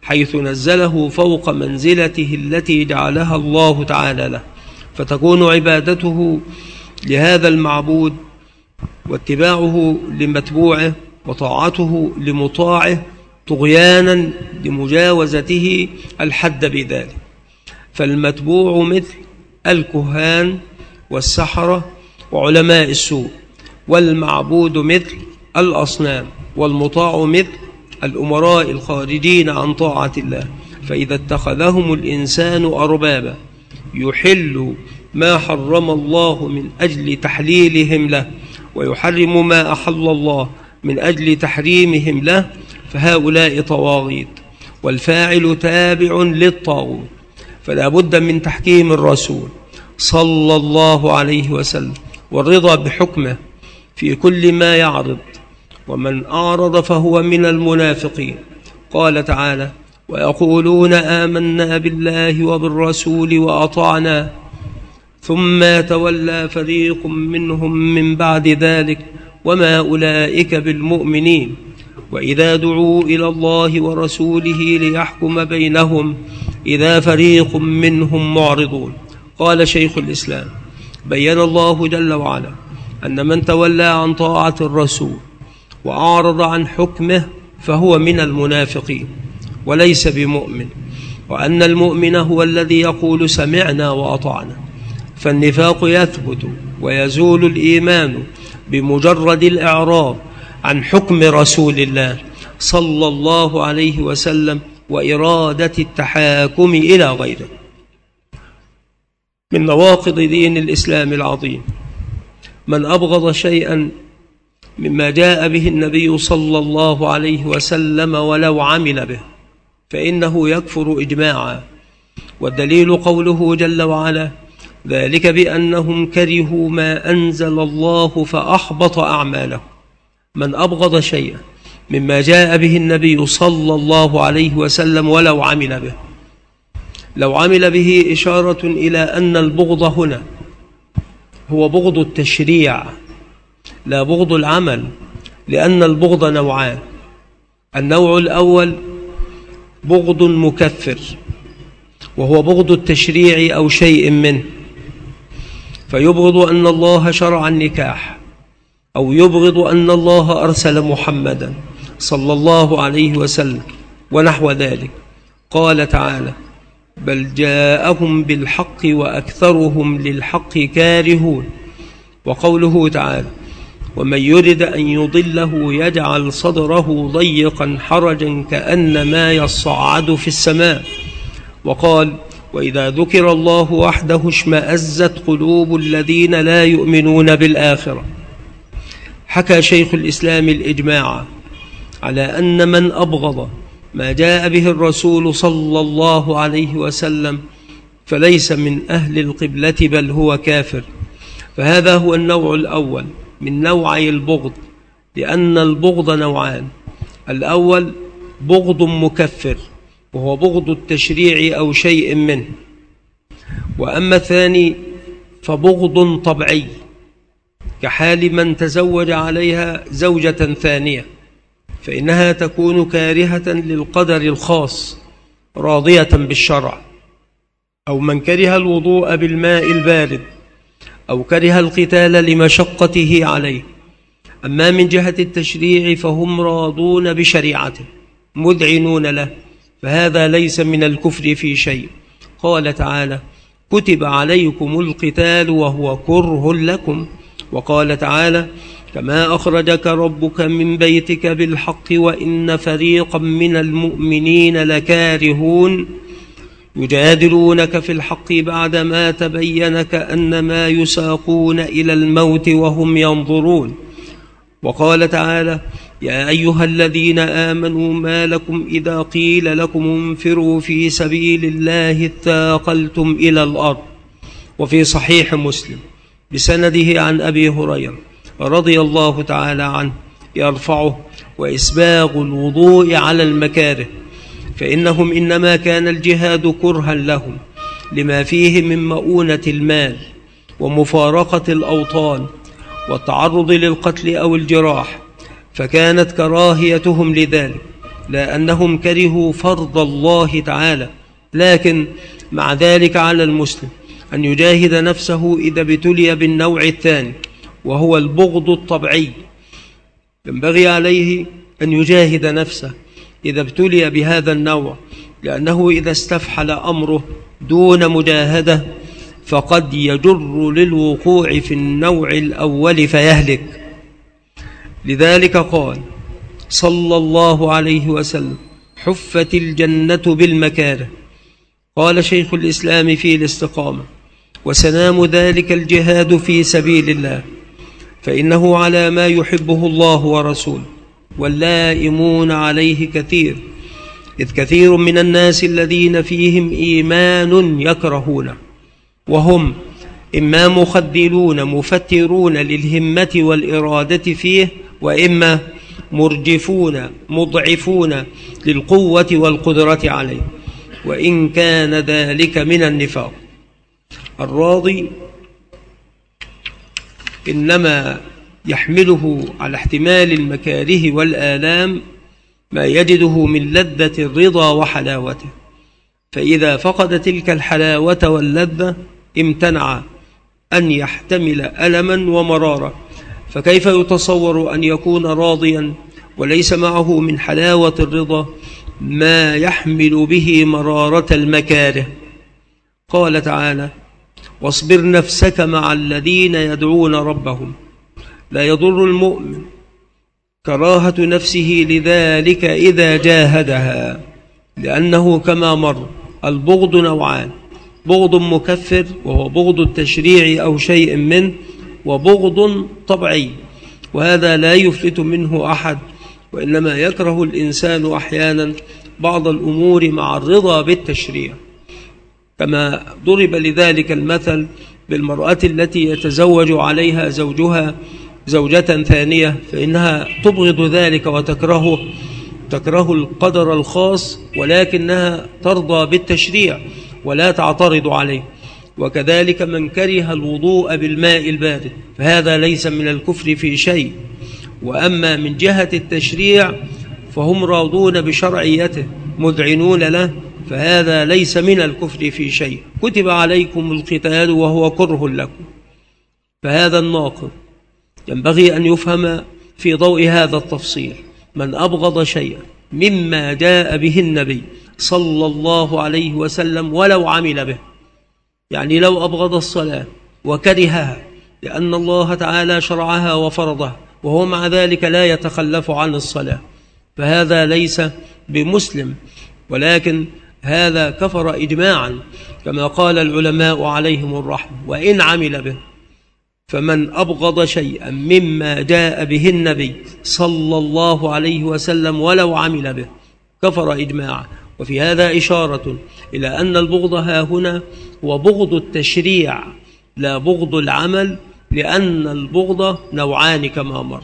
Speaker 1: حيث نزله فوق منزلته التي جعلها الله تعالى له، فتكون عبادته لهذا المعبود واتباعه لمتبوعه وطاعته لمطاعه طغيانا لمجاوزته الحد بذلك. فالمتبوع مثل الكهان والسحرة وعلماء السوء، والمعبود مثل الأصنام، والمطاع مثل الأمراء الخارجين عن طاعة الله. فإذا اتخذهم الإنسان أربابا يحل ما حرم الله من أجل تحليلهم له، ويحرم ما أحل الله من أجل تحريمهم له، فهؤلاء طواغيت، والفاعل تابع للطاغوت. فلا بد من تحكيم الرسول صلى الله عليه وسلم والرضا بحكمه في كل ما يعرض، ومن أعرض فهو من المنافقين. قال تعالى: ويقولون آمنا بالله وبالرسول وأطعنا ثم تولى فريق منهم من بعد ذلك وما أولئك بالمؤمنين وإذا دعوا إلى الله ورسوله ليحكم بينهم إذا فريق منهم معرضون. قال شيخ الإسلام: بين الله جل وعلا أن من تولى عن طاعة الرسول وأعرض عن حكمه فهو من المنافقين وليس بمؤمن، وأن المؤمن هو الذي يقول سمعنا وأطعنا. فالنفاق يثبت ويزول الإيمان بمجرد الإعراض عن حكم رسول الله صلى الله عليه وسلم وإرادة التحاكم إلى غيره. من نواقض دين الإسلام العظيم من أبغض شيئا مما جاء به النبي صلى الله عليه وسلم ولو عمل به فإنه يكفر إجماعا، والدليل قوله جل وعلا: ذلك بأنهم كرهوا ما أنزل الله فأحبط أعمالهم. من أبغض شيئا مما جاء به النبي صلى الله عليه وسلم ولو عمل به، لو عمل به إشارة إلى أن البغض هنا هو بغض التشريع لا بغض العمل، لأن البغض نوعان: النوع الأول بغض مكفر وهو بغض التشريع أو شيء منه، فيبغض أن الله شرع النكاح، أو يبغض أن الله أرسل محمدا صلى الله عليه وسلم ونحو ذلك. قال تعالى: بل جاءهم بالحق وأكثرهم للحق كارهون. وقوله تعالى: ومن يرد أن يضله يجعل صدره ضيقا حرجا كأنما يصعد في السماء. وقال: وإذا ذكر الله وحده اشمأزت قلوب الذين لا يؤمنون بالآخرة. حكى شيخ الإسلام الإجماع على أن من أبغض ما جاء به الرسول صلى الله عليه وسلم فليس من أهل القبلة بل هو كافر. فهذا هو النوع الأول من نوعي البغض، لأن البغض نوعان: الأول بغض مكفر وهو بغض التشريع أو شيء منه، وأما الثاني فبغض طبعي كحال من تزوج عليها زوجة ثانية، فإنها تكون كارهة للقدر الخاص راضية بالشرع، أو من كره الوضوء بالماء البارد، أو كره القتال لمشقته عليه. أما من جهة التشريع فهم راضون بشريعته مذعنون له، فهذا ليس من الكفر في شيء. قال تعالى: كتب عليكم القتال وهو كره لكم. وقال تعالى: كما أخرجك ربك من بيتك بالحق وإن فريقا من المؤمنين لكارهون يجادلونك في الحق بعدما تبين كأنما يساقون إلى الموت وهم ينظرون. وقال تعالى: يا أيها الذين آمنوا ما لكم إذا قيل لكم انفروا في سبيل الله اثاقلتم إلى الأرض. وفي صحيح مسلم بسنده عن أبي هريرة رضي الله تعالى عنه يرفعه: وإسباغ الوضوء على المكاره، فإنهم إنما كان الجهاد كرها لهم لما فيه من مؤونة المال ومفارقة الأوطان والتعرض للقتل أو الجراح، فكانت كراهيتهم لذلك لا أنهم كرهوا فرض الله تعالى، لكن مع ذلك على المسلم أن يجاهد نفسه إذا ابتلي بالنوع الثاني وهو البغض الطبيعي. ينبغي عليه أن يجاهد نفسه إذا ابتلي بهذا النوع، لأنه إذا استفحل أمره دون مجاهدة فقد يجر للوقوع في النوع الأول فيهلك. لذلك قال صلى الله عليه وسلم: حفت الجنة بالمكاره. قال شيخ الإسلام في الاستقامة: وسنام ذلك الجهاد في سبيل الله، فإنه على ما يحبه الله ورسوله، واللائمون عليه كثير، إذ كثير من الناس الذين فيهم إيمان يكرهونه، وهم إما مخذلون مفترون للهمة والإرادة فيه، وإما مرجفون مضعفون للقوة والقدرة عليه، وإن كان ذلك من النفاق. الراضي إنما يحمله على احتمال المكاره والآلام ما يجده من لذة الرضا وحلاوته، فإذا فقد تلك الحلاوة واللذة امتنع أن يحتمل ألما ومرارة. فكيف يتصور أن يكون راضيا وليس معه من حلاوة الرضا ما يحمل به مرارة المكاره؟ قال تعالى: واصبر نفسك مع الذين يدعون ربهم لا يضر المؤمن كراهة نفسه لذلك إذا جاهدها، لأنه كما مر البغض نوعان: بغض مكفر وهو بغض التشريع أو شيء منه، وبغض طبيعي، وهذا لا يفلت منه أحد، وإنما يكره الإنسان أحيانا بعض الأمور مع الرضا بالتشريع، كما ضرب لذلك المثل بالمرأة التي يتزوج عليها زوجها زوجة ثانية، فإنها تبغض ذلك وتكرهه، تكره القدر الخاص، ولكنها ترضى بالتشريع ولا تعترض عليه. وكذلك من كره الوضوء بالماء البارد فهذا ليس من الكفر في شيء، وأما من جهة التشريع فهم راضون بشرعيته مذعنون له، فهذا ليس من الكفر في شيء. كتب عليكم القتال وهو كره لكم، فهذا الناقض ينبغي أن يفهم في ضوء هذا التفصيل. من أبغض شيئا مما جاء به النبي صلى الله عليه وسلم ولو عمل به، يعني لو أبغض الصلاة وكرهها لأن الله تعالى شرعها وفرضها وهو مع ذلك لا يتخلف عن الصلاة، فهذا ليس بمسلم، ولكن هذا كفر إجماعا كما قال العلماء عليهم الرحمة: وإن عمل به. فمن أبغض شيئا مما جاء به النبي صلى الله عليه وسلم ولو عمل به كفر إجماعا. وفي هذا إشارة إلى أن البغض ها هنا هو بغض التشريع لا بغض العمل، لأن البغض نوعان كما مر.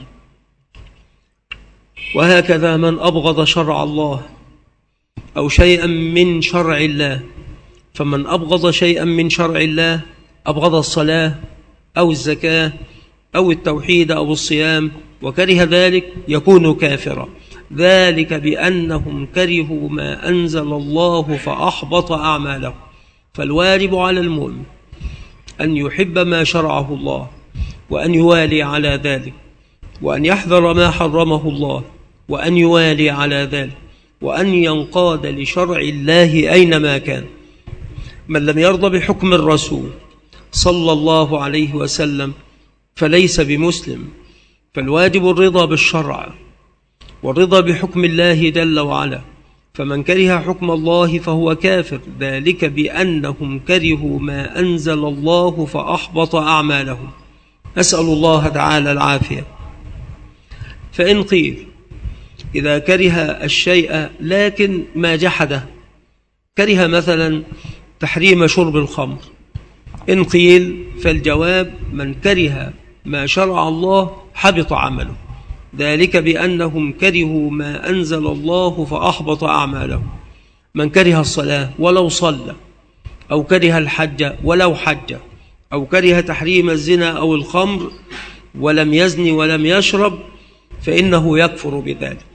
Speaker 1: وهكذا من أبغض شرع الله أو شيئا من شرع الله، فمن أبغض شيئا من شرع الله أبغض الصلاة أو الزكاة أو التوحيد أو الصيام وكره ذلك يكون كافرا، ذلك بأنهم كرهوا ما أنزل الله فأحبط أعمالهم. فالواجب على المؤمن أن يحب ما شرعه الله، وأن يوالي على ذلك، وأن يحذر ما حرمه الله وأن يوالي على ذلك، وأن ينقاد لشرع الله أينما كان. من لم يرضى بحكم الرسول صلى الله عليه وسلم فليس بمسلم. فالواجب الرضا بالشرع والرضا بحكم الله جل وعلا، فمن كره حكم الله فهو كافر، ذلك بأنهم كرهوا ما أنزل الله فأحبط أعمالهم. أسأل الله تعالى العافية. فإن قيل إذا كره الشيء لكن ما جحده، كره مثلا تحريم شرب الخمر، إن قيل فالجواب: من كره ما شرع الله حبط عمله، ذلك بأنهم كرهوا ما أنزل الله فأحبط أعمالهم. من كره الصلاة ولو صلى، أو كره الحج ولو حج، أو كره تحريم الزنا أو الخمر ولم يزن ولم يشرب، فإنه يكفر بذلك،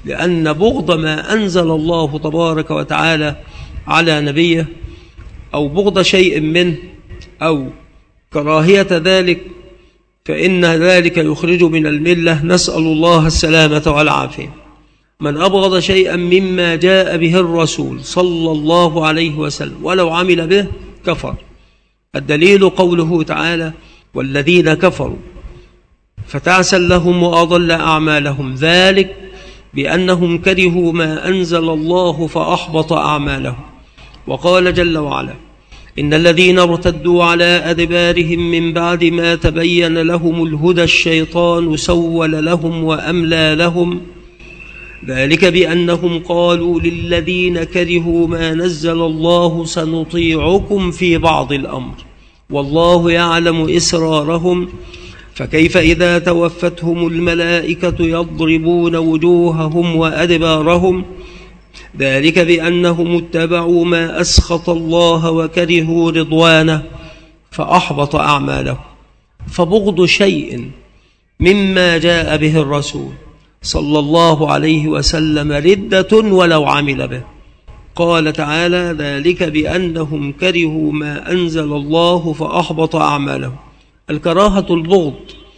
Speaker 1: لأن بغض ما أنزل الله تبارك وتعالى على نبيه أو بغض شيء منه أو كراهية ذلك فإن ذلك يخرج من الملة، نسأل الله السلامة والعافية. من أبغض شيئا مما جاء به الرسول صلى الله عليه وسلم ولو عمل به كفر. الدليل قوله تعالى: والذين كفروا فتعسا لهم وأضل أعمالهم ذلك بأنهم كرهوا ما أنزل الله فأحبط أعمالهم. وقال جل وعلا: إن الذين ارتدوا على أدبارهم من بعد ما تبين لهم الهدى الشيطان سول لهم وأملى لهم ذلك بأنهم قالوا للذين كرهوا ما نزل الله سنطيعكم في بعض الأمر والله يعلم إسرارهم فكيف إذا توفتهم الملائكة يضربون وجوههم وأدبارهم ذلك بأنهم اتبعوا ما أسخط الله وكرهوا رضوانه فأحبط أعمالهم. فبغض شيء مما جاء به الرسول صلى الله عليه وسلم ردة ولو عمل به. قال تعالى: ذلك بأنهم كرهوا ما أنزل الله فأحبط أعمالهم. الكراهة البغض،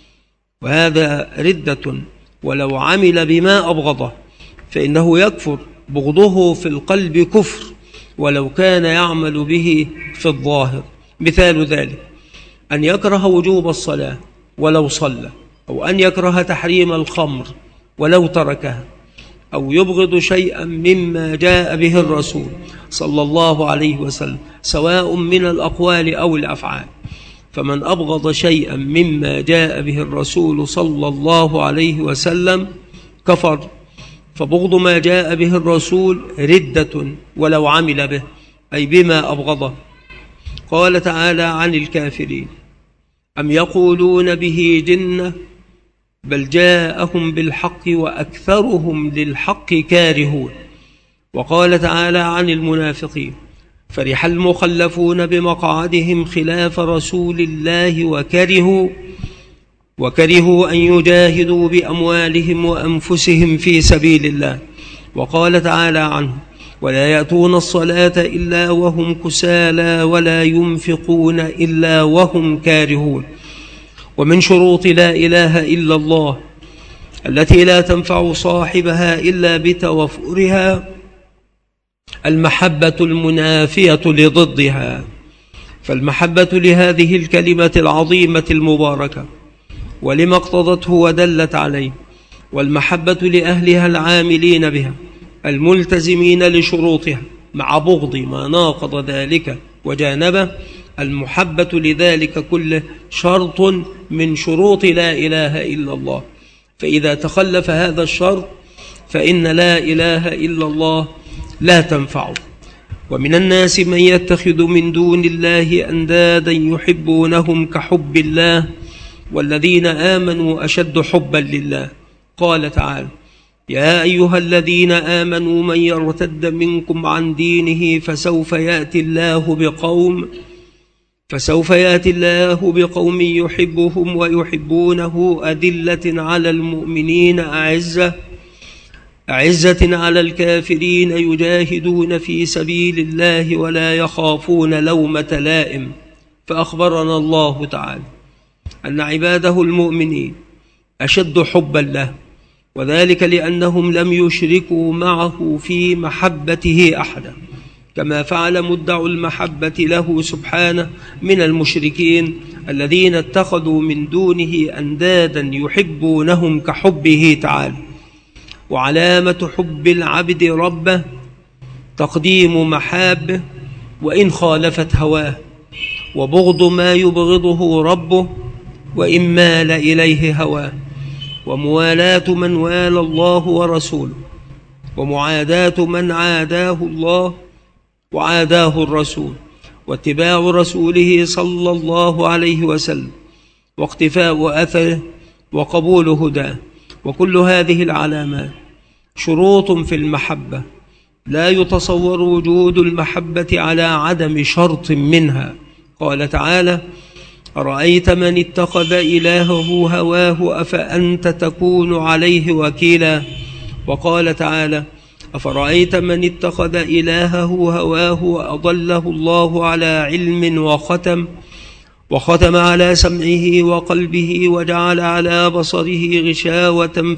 Speaker 1: وهذا ردة ولو عمل بما أبغضه، فإنه يكفر. بغضه في القلب كفر ولو كان يعمل به في الظاهر. مثال ذلك أن يكره وجوب الصلاة ولو صلى، أو أن يكره تحريم الخمر ولو تركها، أو يبغض شيئا مما جاء به الرسول صلى الله عليه وسلم سواء من الأقوال أو الأفعال. فمن أبغض شيئا مما جاء به الرسول صلى الله عليه وسلم كفر. فبغض ما جاء به الرسول ردة ولو عمل به، أي بما أبغضه. قال تعالى عن الكافرين: أم يقولون به جنة بل جاءهم بالحق وأكثرهم للحق كارهون. وقال تعالى عن المنافقين: فرح المخلفون بمقعدهم خلاف رسول الله وكرهوا أن يجاهدوا بأموالهم وأنفسهم في سبيل الله. وقال تعالى عنه: ولا يأتون الصلاة إلا وهم كسالى ولا ينفقون إلا وهم كارهون. ومن شروط لا إله إلا الله التي لا تنفع صاحبها إلا بتوفرها المحبة المنافية لضدها. فالمحبة لهذه الكلمة العظيمة المباركة ولما اقتضته ودلت عليه، والمحبة لأهلها العاملين بها الملتزمين لشروطها، مع بغض ما ناقض ذلك وجانبه. المحبة لذلك كله شرط من شروط لا إله إلا الله، فإذا تخلف هذا الشرط فإن لا إله إلا الله لا تنفع. ومن الناس من يتخذ من دون الله أندادا يحبونهم كحب الله والذين آمنوا أشد حبا لله. قال تعالى: يا أيها الذين آمنوا من يرتد منكم عن دينه فسوف يأتي الله بقوم يحبهم ويحبونه أذلة على المؤمنين أعزة على الكافرين يجاهدون في سبيل الله ولا يخافون لومة لائم. فأخبرنا الله تعالى أن عباده المؤمنين أشد حبا له، وذلك لأنهم لم يشركوا معه في محبته أحدا، كما فعل مدعو المحبة له سبحانه من المشركين الذين اتخذوا من دونه أندادا يحبونهم كحبه تعالى. وعلامة حب العبد ربه تقديم محابه وإن خالفت هواه، وبغض ما يبغضه ربه وإن مال إليه هواه، وموالاة من والى الله ورسوله، ومعاداة من عاداه الله وعاداه الرسول، واتباع رسوله صلى الله عليه وسلم، واقتفاء أثره، وقبول هداه. وكل هذه العلامات شروط في المحبة لا يتصور وجود المحبة على عدم شرط منها. قال تعالى: أرأيت من اتخذ إلهه هواه أفأنت تكون عليه وكيلا. وقال تعالى: أفرأيت من اتخذ إلهه هواه وأضله الله على علم وختم على سمعه وقلبه وجعل على بصره غشاوة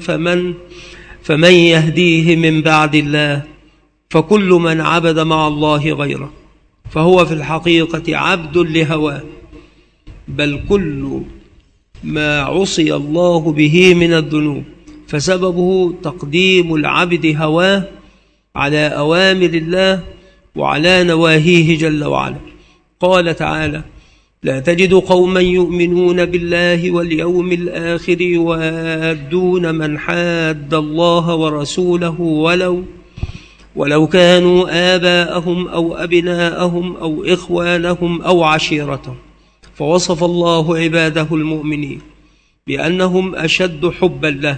Speaker 1: فمن يهديه من بعد الله؟ فكل من عبد مع الله غيره فهو في الحقيقة عبد لهواه، بل كل ما عصي الله به من الذنوب فسببه تقديم العبد هواه على أوامر الله وعلى نواهيه جل وعلا. قال تعالى: لا تجد قوما يؤمنون بالله واليوم الآخر يوادون من حاد الله ورسوله ولو كانوا آباءهم أو أبناءهم أو إخوانهم أو عشيرتهم. فوصف الله عباده المؤمنين بأنهم أشد حبا له،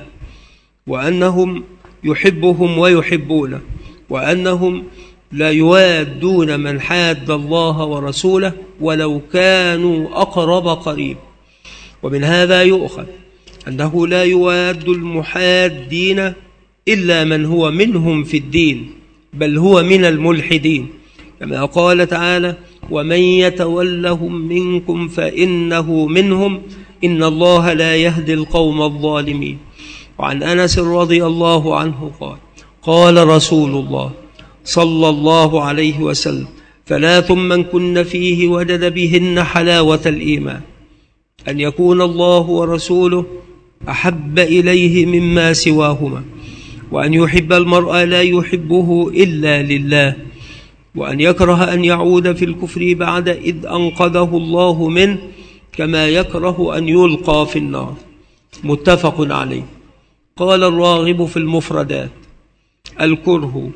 Speaker 1: وأنهم يحبهم ويحبونه، وأنهم لا يوادون من حاد الله ورسوله ولو كانوا أقرب قريب. ومن هذا يؤخذ أنه لا يواد المحادين إلا من هو منهم في الدين، بل هو من الملحدين، كما قال تعالى: ومن يتولهم منكم فإنه منهم إن الله لا يهدي القوم الظالمين. وعن أنس رضي الله عنه قال: قال رسول الله صلى الله عليه وسلم: 3 من كن فيه وجد بهن حلاوة الإيمان: أن يكون الله ورسوله أحب إليه مما سواهما، وأن يحب المرء لا يحبه إلا لله، وأن يكره أن يعود في الكفر بعد إذ أنقذه الله منه، كما يكره أن يلقى في النار. متفق عليه. قال الراغب في المفردات: الكره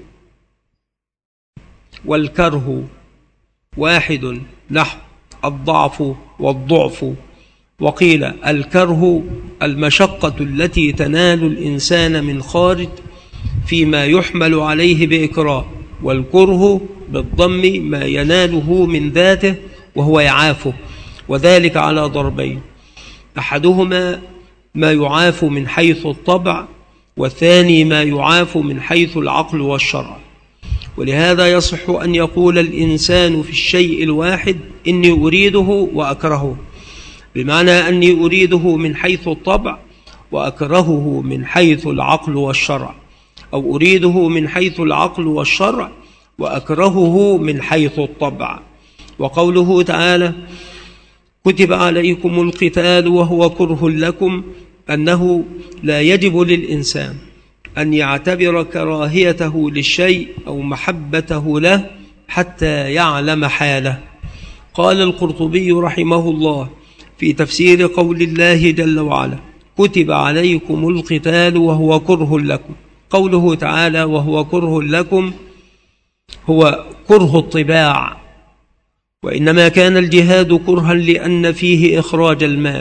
Speaker 1: والكره واحد، نحو الضعف والضعف. وقيل الكره المشقة التي تنال الإنسان من خارج فيما يحمل عليه بإكراه، والكره بالضم ما يناله من ذاته وهو يعافه، وذلك على ضربين: أحدهما ما يعاف من حيث الطبع، والثاني ما يعاف من حيث العقل والشرع. ولهذا يصح أن يقول الإنسان في الشيء الواحد: إني أريده وأكرهه، بمعنى أني أريده من حيث الطبع وأكرهه من حيث العقل والشرع، أو أريده من حيث العقل والشرع وأكرهه من حيث الطبع. وقوله تعالى: كتب عليكم القتال وهو كره لكم، أنه لا يجب للإنسان أن يعتبر كراهيته للشيء أو محبته له حتى يعلم حاله. قال القرطبي رحمه الله في تفسير قول الله جل وعلا: كتب عليكم القتال وهو كره لكم، قوله تعالى وهو كره لكم هو كره الطباع، وإنما كان الجهاد كرها لأن فيه إخراج المال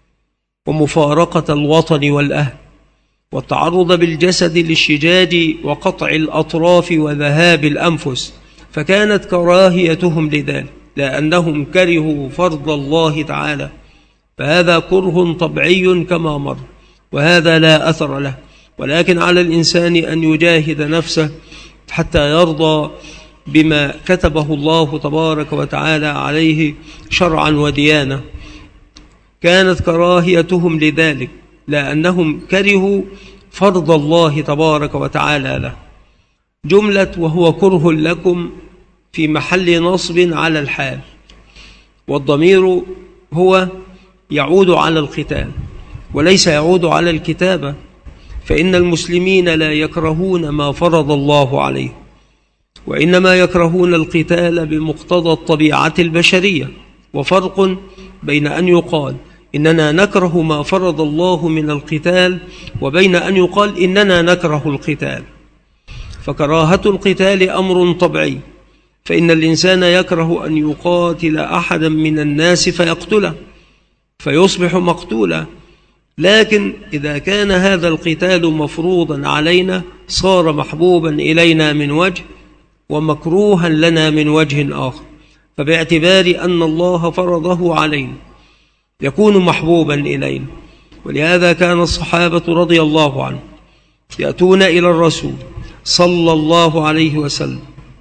Speaker 1: ومفارقة الوطن والأهل والتعرض بالجسد للشجاج وقطع الأطراف وذهاب الأنفس، فكانت كراهيتهم لذلك لأنهم كرهوا فرض الله تعالى، فهذا كره طبيعي كما مر، وهذا لا أثر له. ولكن على الإنسان أن يجاهد نفسه حتى يرضى بما كتبه الله تبارك وتعالى عليه شرعا وديانة. كانت كراهيتهم لذلك لأنهم كرهوا فرض الله تبارك وتعالى له. جملة وهو كره لكم في محل نصب على الحال، والضمير هو يعود على القتال وليس يعود على الكتابة، فإن المسلمين لا يكرهون ما فرض الله عليه، وإنما يكرهون القتال بمقتضى الطبيعة البشرية. وفرق بين أن يقال إننا نكره ما فرض الله من القتال وبين أن يقال إننا نكره القتال. فكراهة القتال أمر طبيعي، فإن الإنسان يكره أن يقاتل أحدا من الناس فيقتله فيصبح مقتولا، لكن إذا كان هذا القتال مفروضا علينا صار محبوبا إلينا من وجه ومكروها لنا من وجه آخر، فباعتبار أن الله فرضه علينا يكون محبوبا إلينا. ولهذا كان الصحابة رضي الله عنهم يأتون إلى الرسول صلى الله عليه وسلم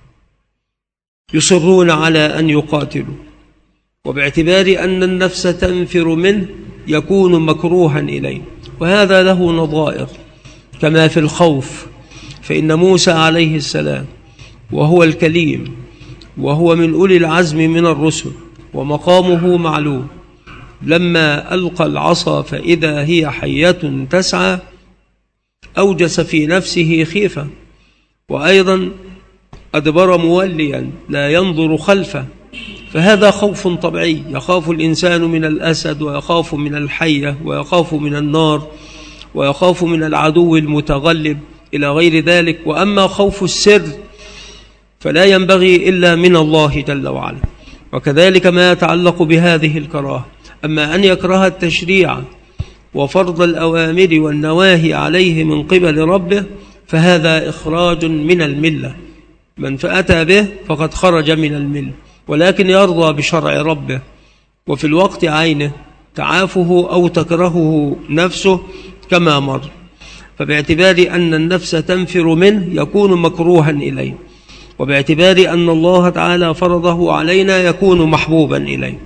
Speaker 1: يصرون على أن يقاتلوا، وباعتبار أن النفس تنفر منه يكون مكروها إليه. وهذا له نظائر كما في الخوف، فإن موسى عليه السلام وهو الكليم وهو من أولي العزم من الرسل ومقامه معلوم، لما ألقى العصا فإذا هي حية تسعى أوجس في نفسه خيفة، وأيضا أدبر موليا لا ينظر خلفه، فهذا خوف طبيعي، يخاف الإنسان من الأسد ويخاف من الحية ويخاف من النار ويخاف من العدو المتغلب إلى غير ذلك. وأما خوف السر فلا ينبغي إلا من الله جل وعلا، وكذلك ما يتعلق بهذه الكراهة. أما أن يكره التشريع وفرض الأوامر والنواهي عليه من قبل ربه فهذا إخراج من الملة، من فأتى به فقد خرج من الملة، ولكن يرضى بشرع ربه وفي الوقت عينه تعافه أو تكرهه نفسه كما مر. فباعتبار أن النفس تنفر منه يكون مكروها إليه، وباعتبار أن الله تعالى فرضه علينا يكون محبوبا إليه.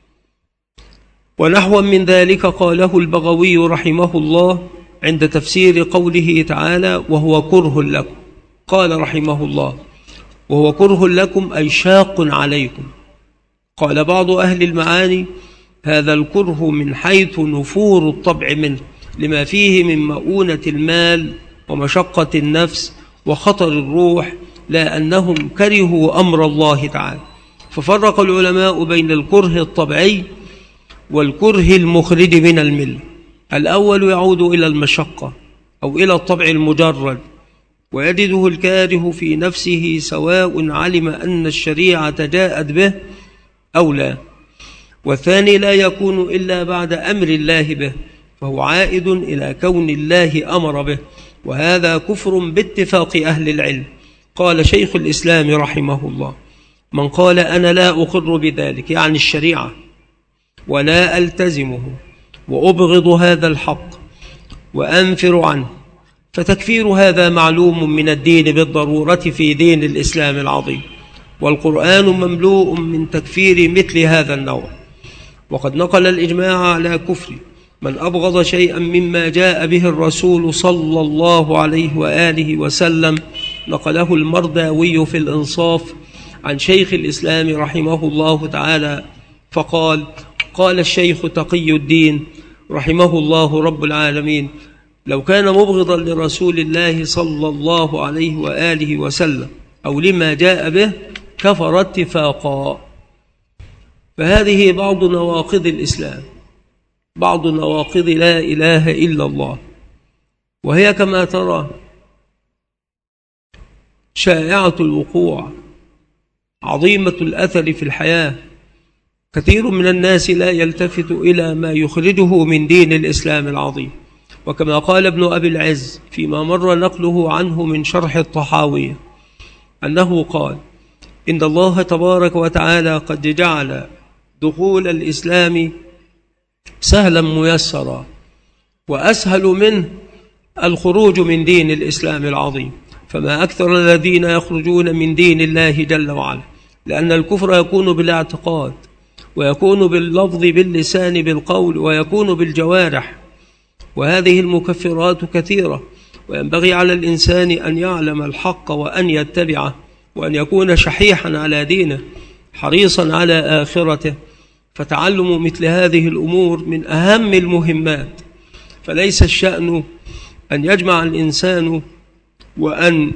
Speaker 1: ونحو من ذلك قاله البغوي رحمه الله عند تفسير قوله تعالى وهو كره لكم، قال رحمه الله وهو كره لكم أي شاق عليكم. قال بعض أهل المعاني هذا الكره من حيث نفور الطبع منه لما فيه من مؤونة المال ومشقة النفس وخطر الروح، لا أنهم كرهوا أمر الله تعالى. ففرق العلماء بين الكره الطبيعي والكره المخرج من الملة. الأول يعود إلى المشقة أو إلى الطبع المجرد، ويجده الكاره في نفسه سواء علم أن الشريعة جاءت به أو لا. والثاني لا يكون إلا بعد أمر الله به، فهو عائد إلى كون الله أمر به، وهذا كفر باتفاق أهل العلم. قال شيخ الإسلام رحمه الله من قال أنا لا أقر بذلك يعني الشريعة ولا ألتزمه وأبغض هذا الحق وأنفر عنه فتكفير هذا معلوم من الدين بالضرورة في دين الإسلام العظيم، والقرآن مملوء من تكفير مثل هذا النوع. وقد نقل الإجماع على كفر من أبغض شيئا مما جاء به الرسول صلى الله عليه وآله وسلم. نقله المرداوي في الإنصاف عن شيخ الإسلام رحمه الله تعالى فقال قال الشيخ تقي الدين رحمه الله رب العالمين لو كان مبغضا لرسول الله صلى الله عليه وآله وسلم أو لما جاء به كفر اتفاقا. فهذه بعض نواقض الإسلام، بعض نواقض لا إله إلا الله، وهي كما ترى شائعة الوقوع عظيمة الأثر في الحياة. كثير من الناس لا يلتفت إلى ما يخرجه من دين الإسلام العظيم، وكما قال ابن أبي العز فيما مر نقله عنه من شرح الطحاوية أنه قال إن الله تبارك وتعالى قد جعل دخول الإسلام سهلا ميسرا، وأسهل منه الخروج من دين الإسلام العظيم. فما أكثر الذين يخرجون من دين الله جل وعلا، لأن الكفر يكون بالاعتقاد ويكون باللفظ باللسان بالقول ويكون بالجوارح، وهذه المكفرات كثيرة، وينبغي على الإنسان أن يعلم الحق وأن يتبعه، وأن يكون شحيحا على دينه حريصا على آخرته. فتعلم مثل هذه الأمور من أهم المهمات، فليس الشأن أن يجمع الإنسان وأن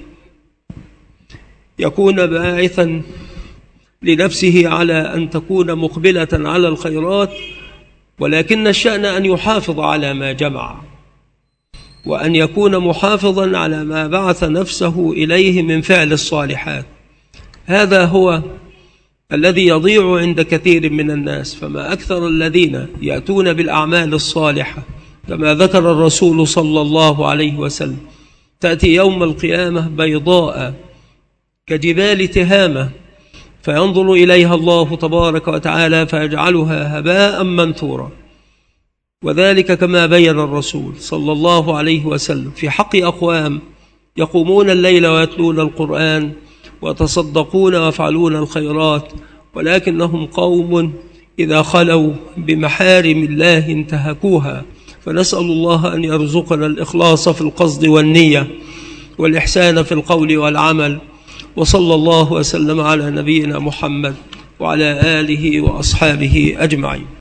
Speaker 1: يكون باعثا لنفسه على أن تكون مقبلة على الخيرات، ولكن الشأن أن يحافظ على ما جمع، وأن يكون محافظا على ما بعث نفسه إليه من فعل الصالحات. هذا هو الذي يضيع عند كثير من الناس. فما أكثر الذين يأتون بالأعمال الصالحة كما ذكر الرسول صلى الله عليه وسلم تأتي يوم القيامة بيضاء كجبال تهامة، فينظر إليها الله تبارك وتعالى فيجعلها هباء منثورا. وذلك كما بين الرسول صلى الله عليه وسلم في حق أقوام يقومون الليل ويتلون القرآن وتصدقون ويفعلون الخيرات، ولكنهم قوم إذا خلوا بمحارم الله انتهكوها. فنسأل الله أن يرزقنا الإخلاص في القصد والنية والإحسان في القول والعمل. وصلى الله وسلم على نبينا محمد وعلى آله وأصحابه أجمعين.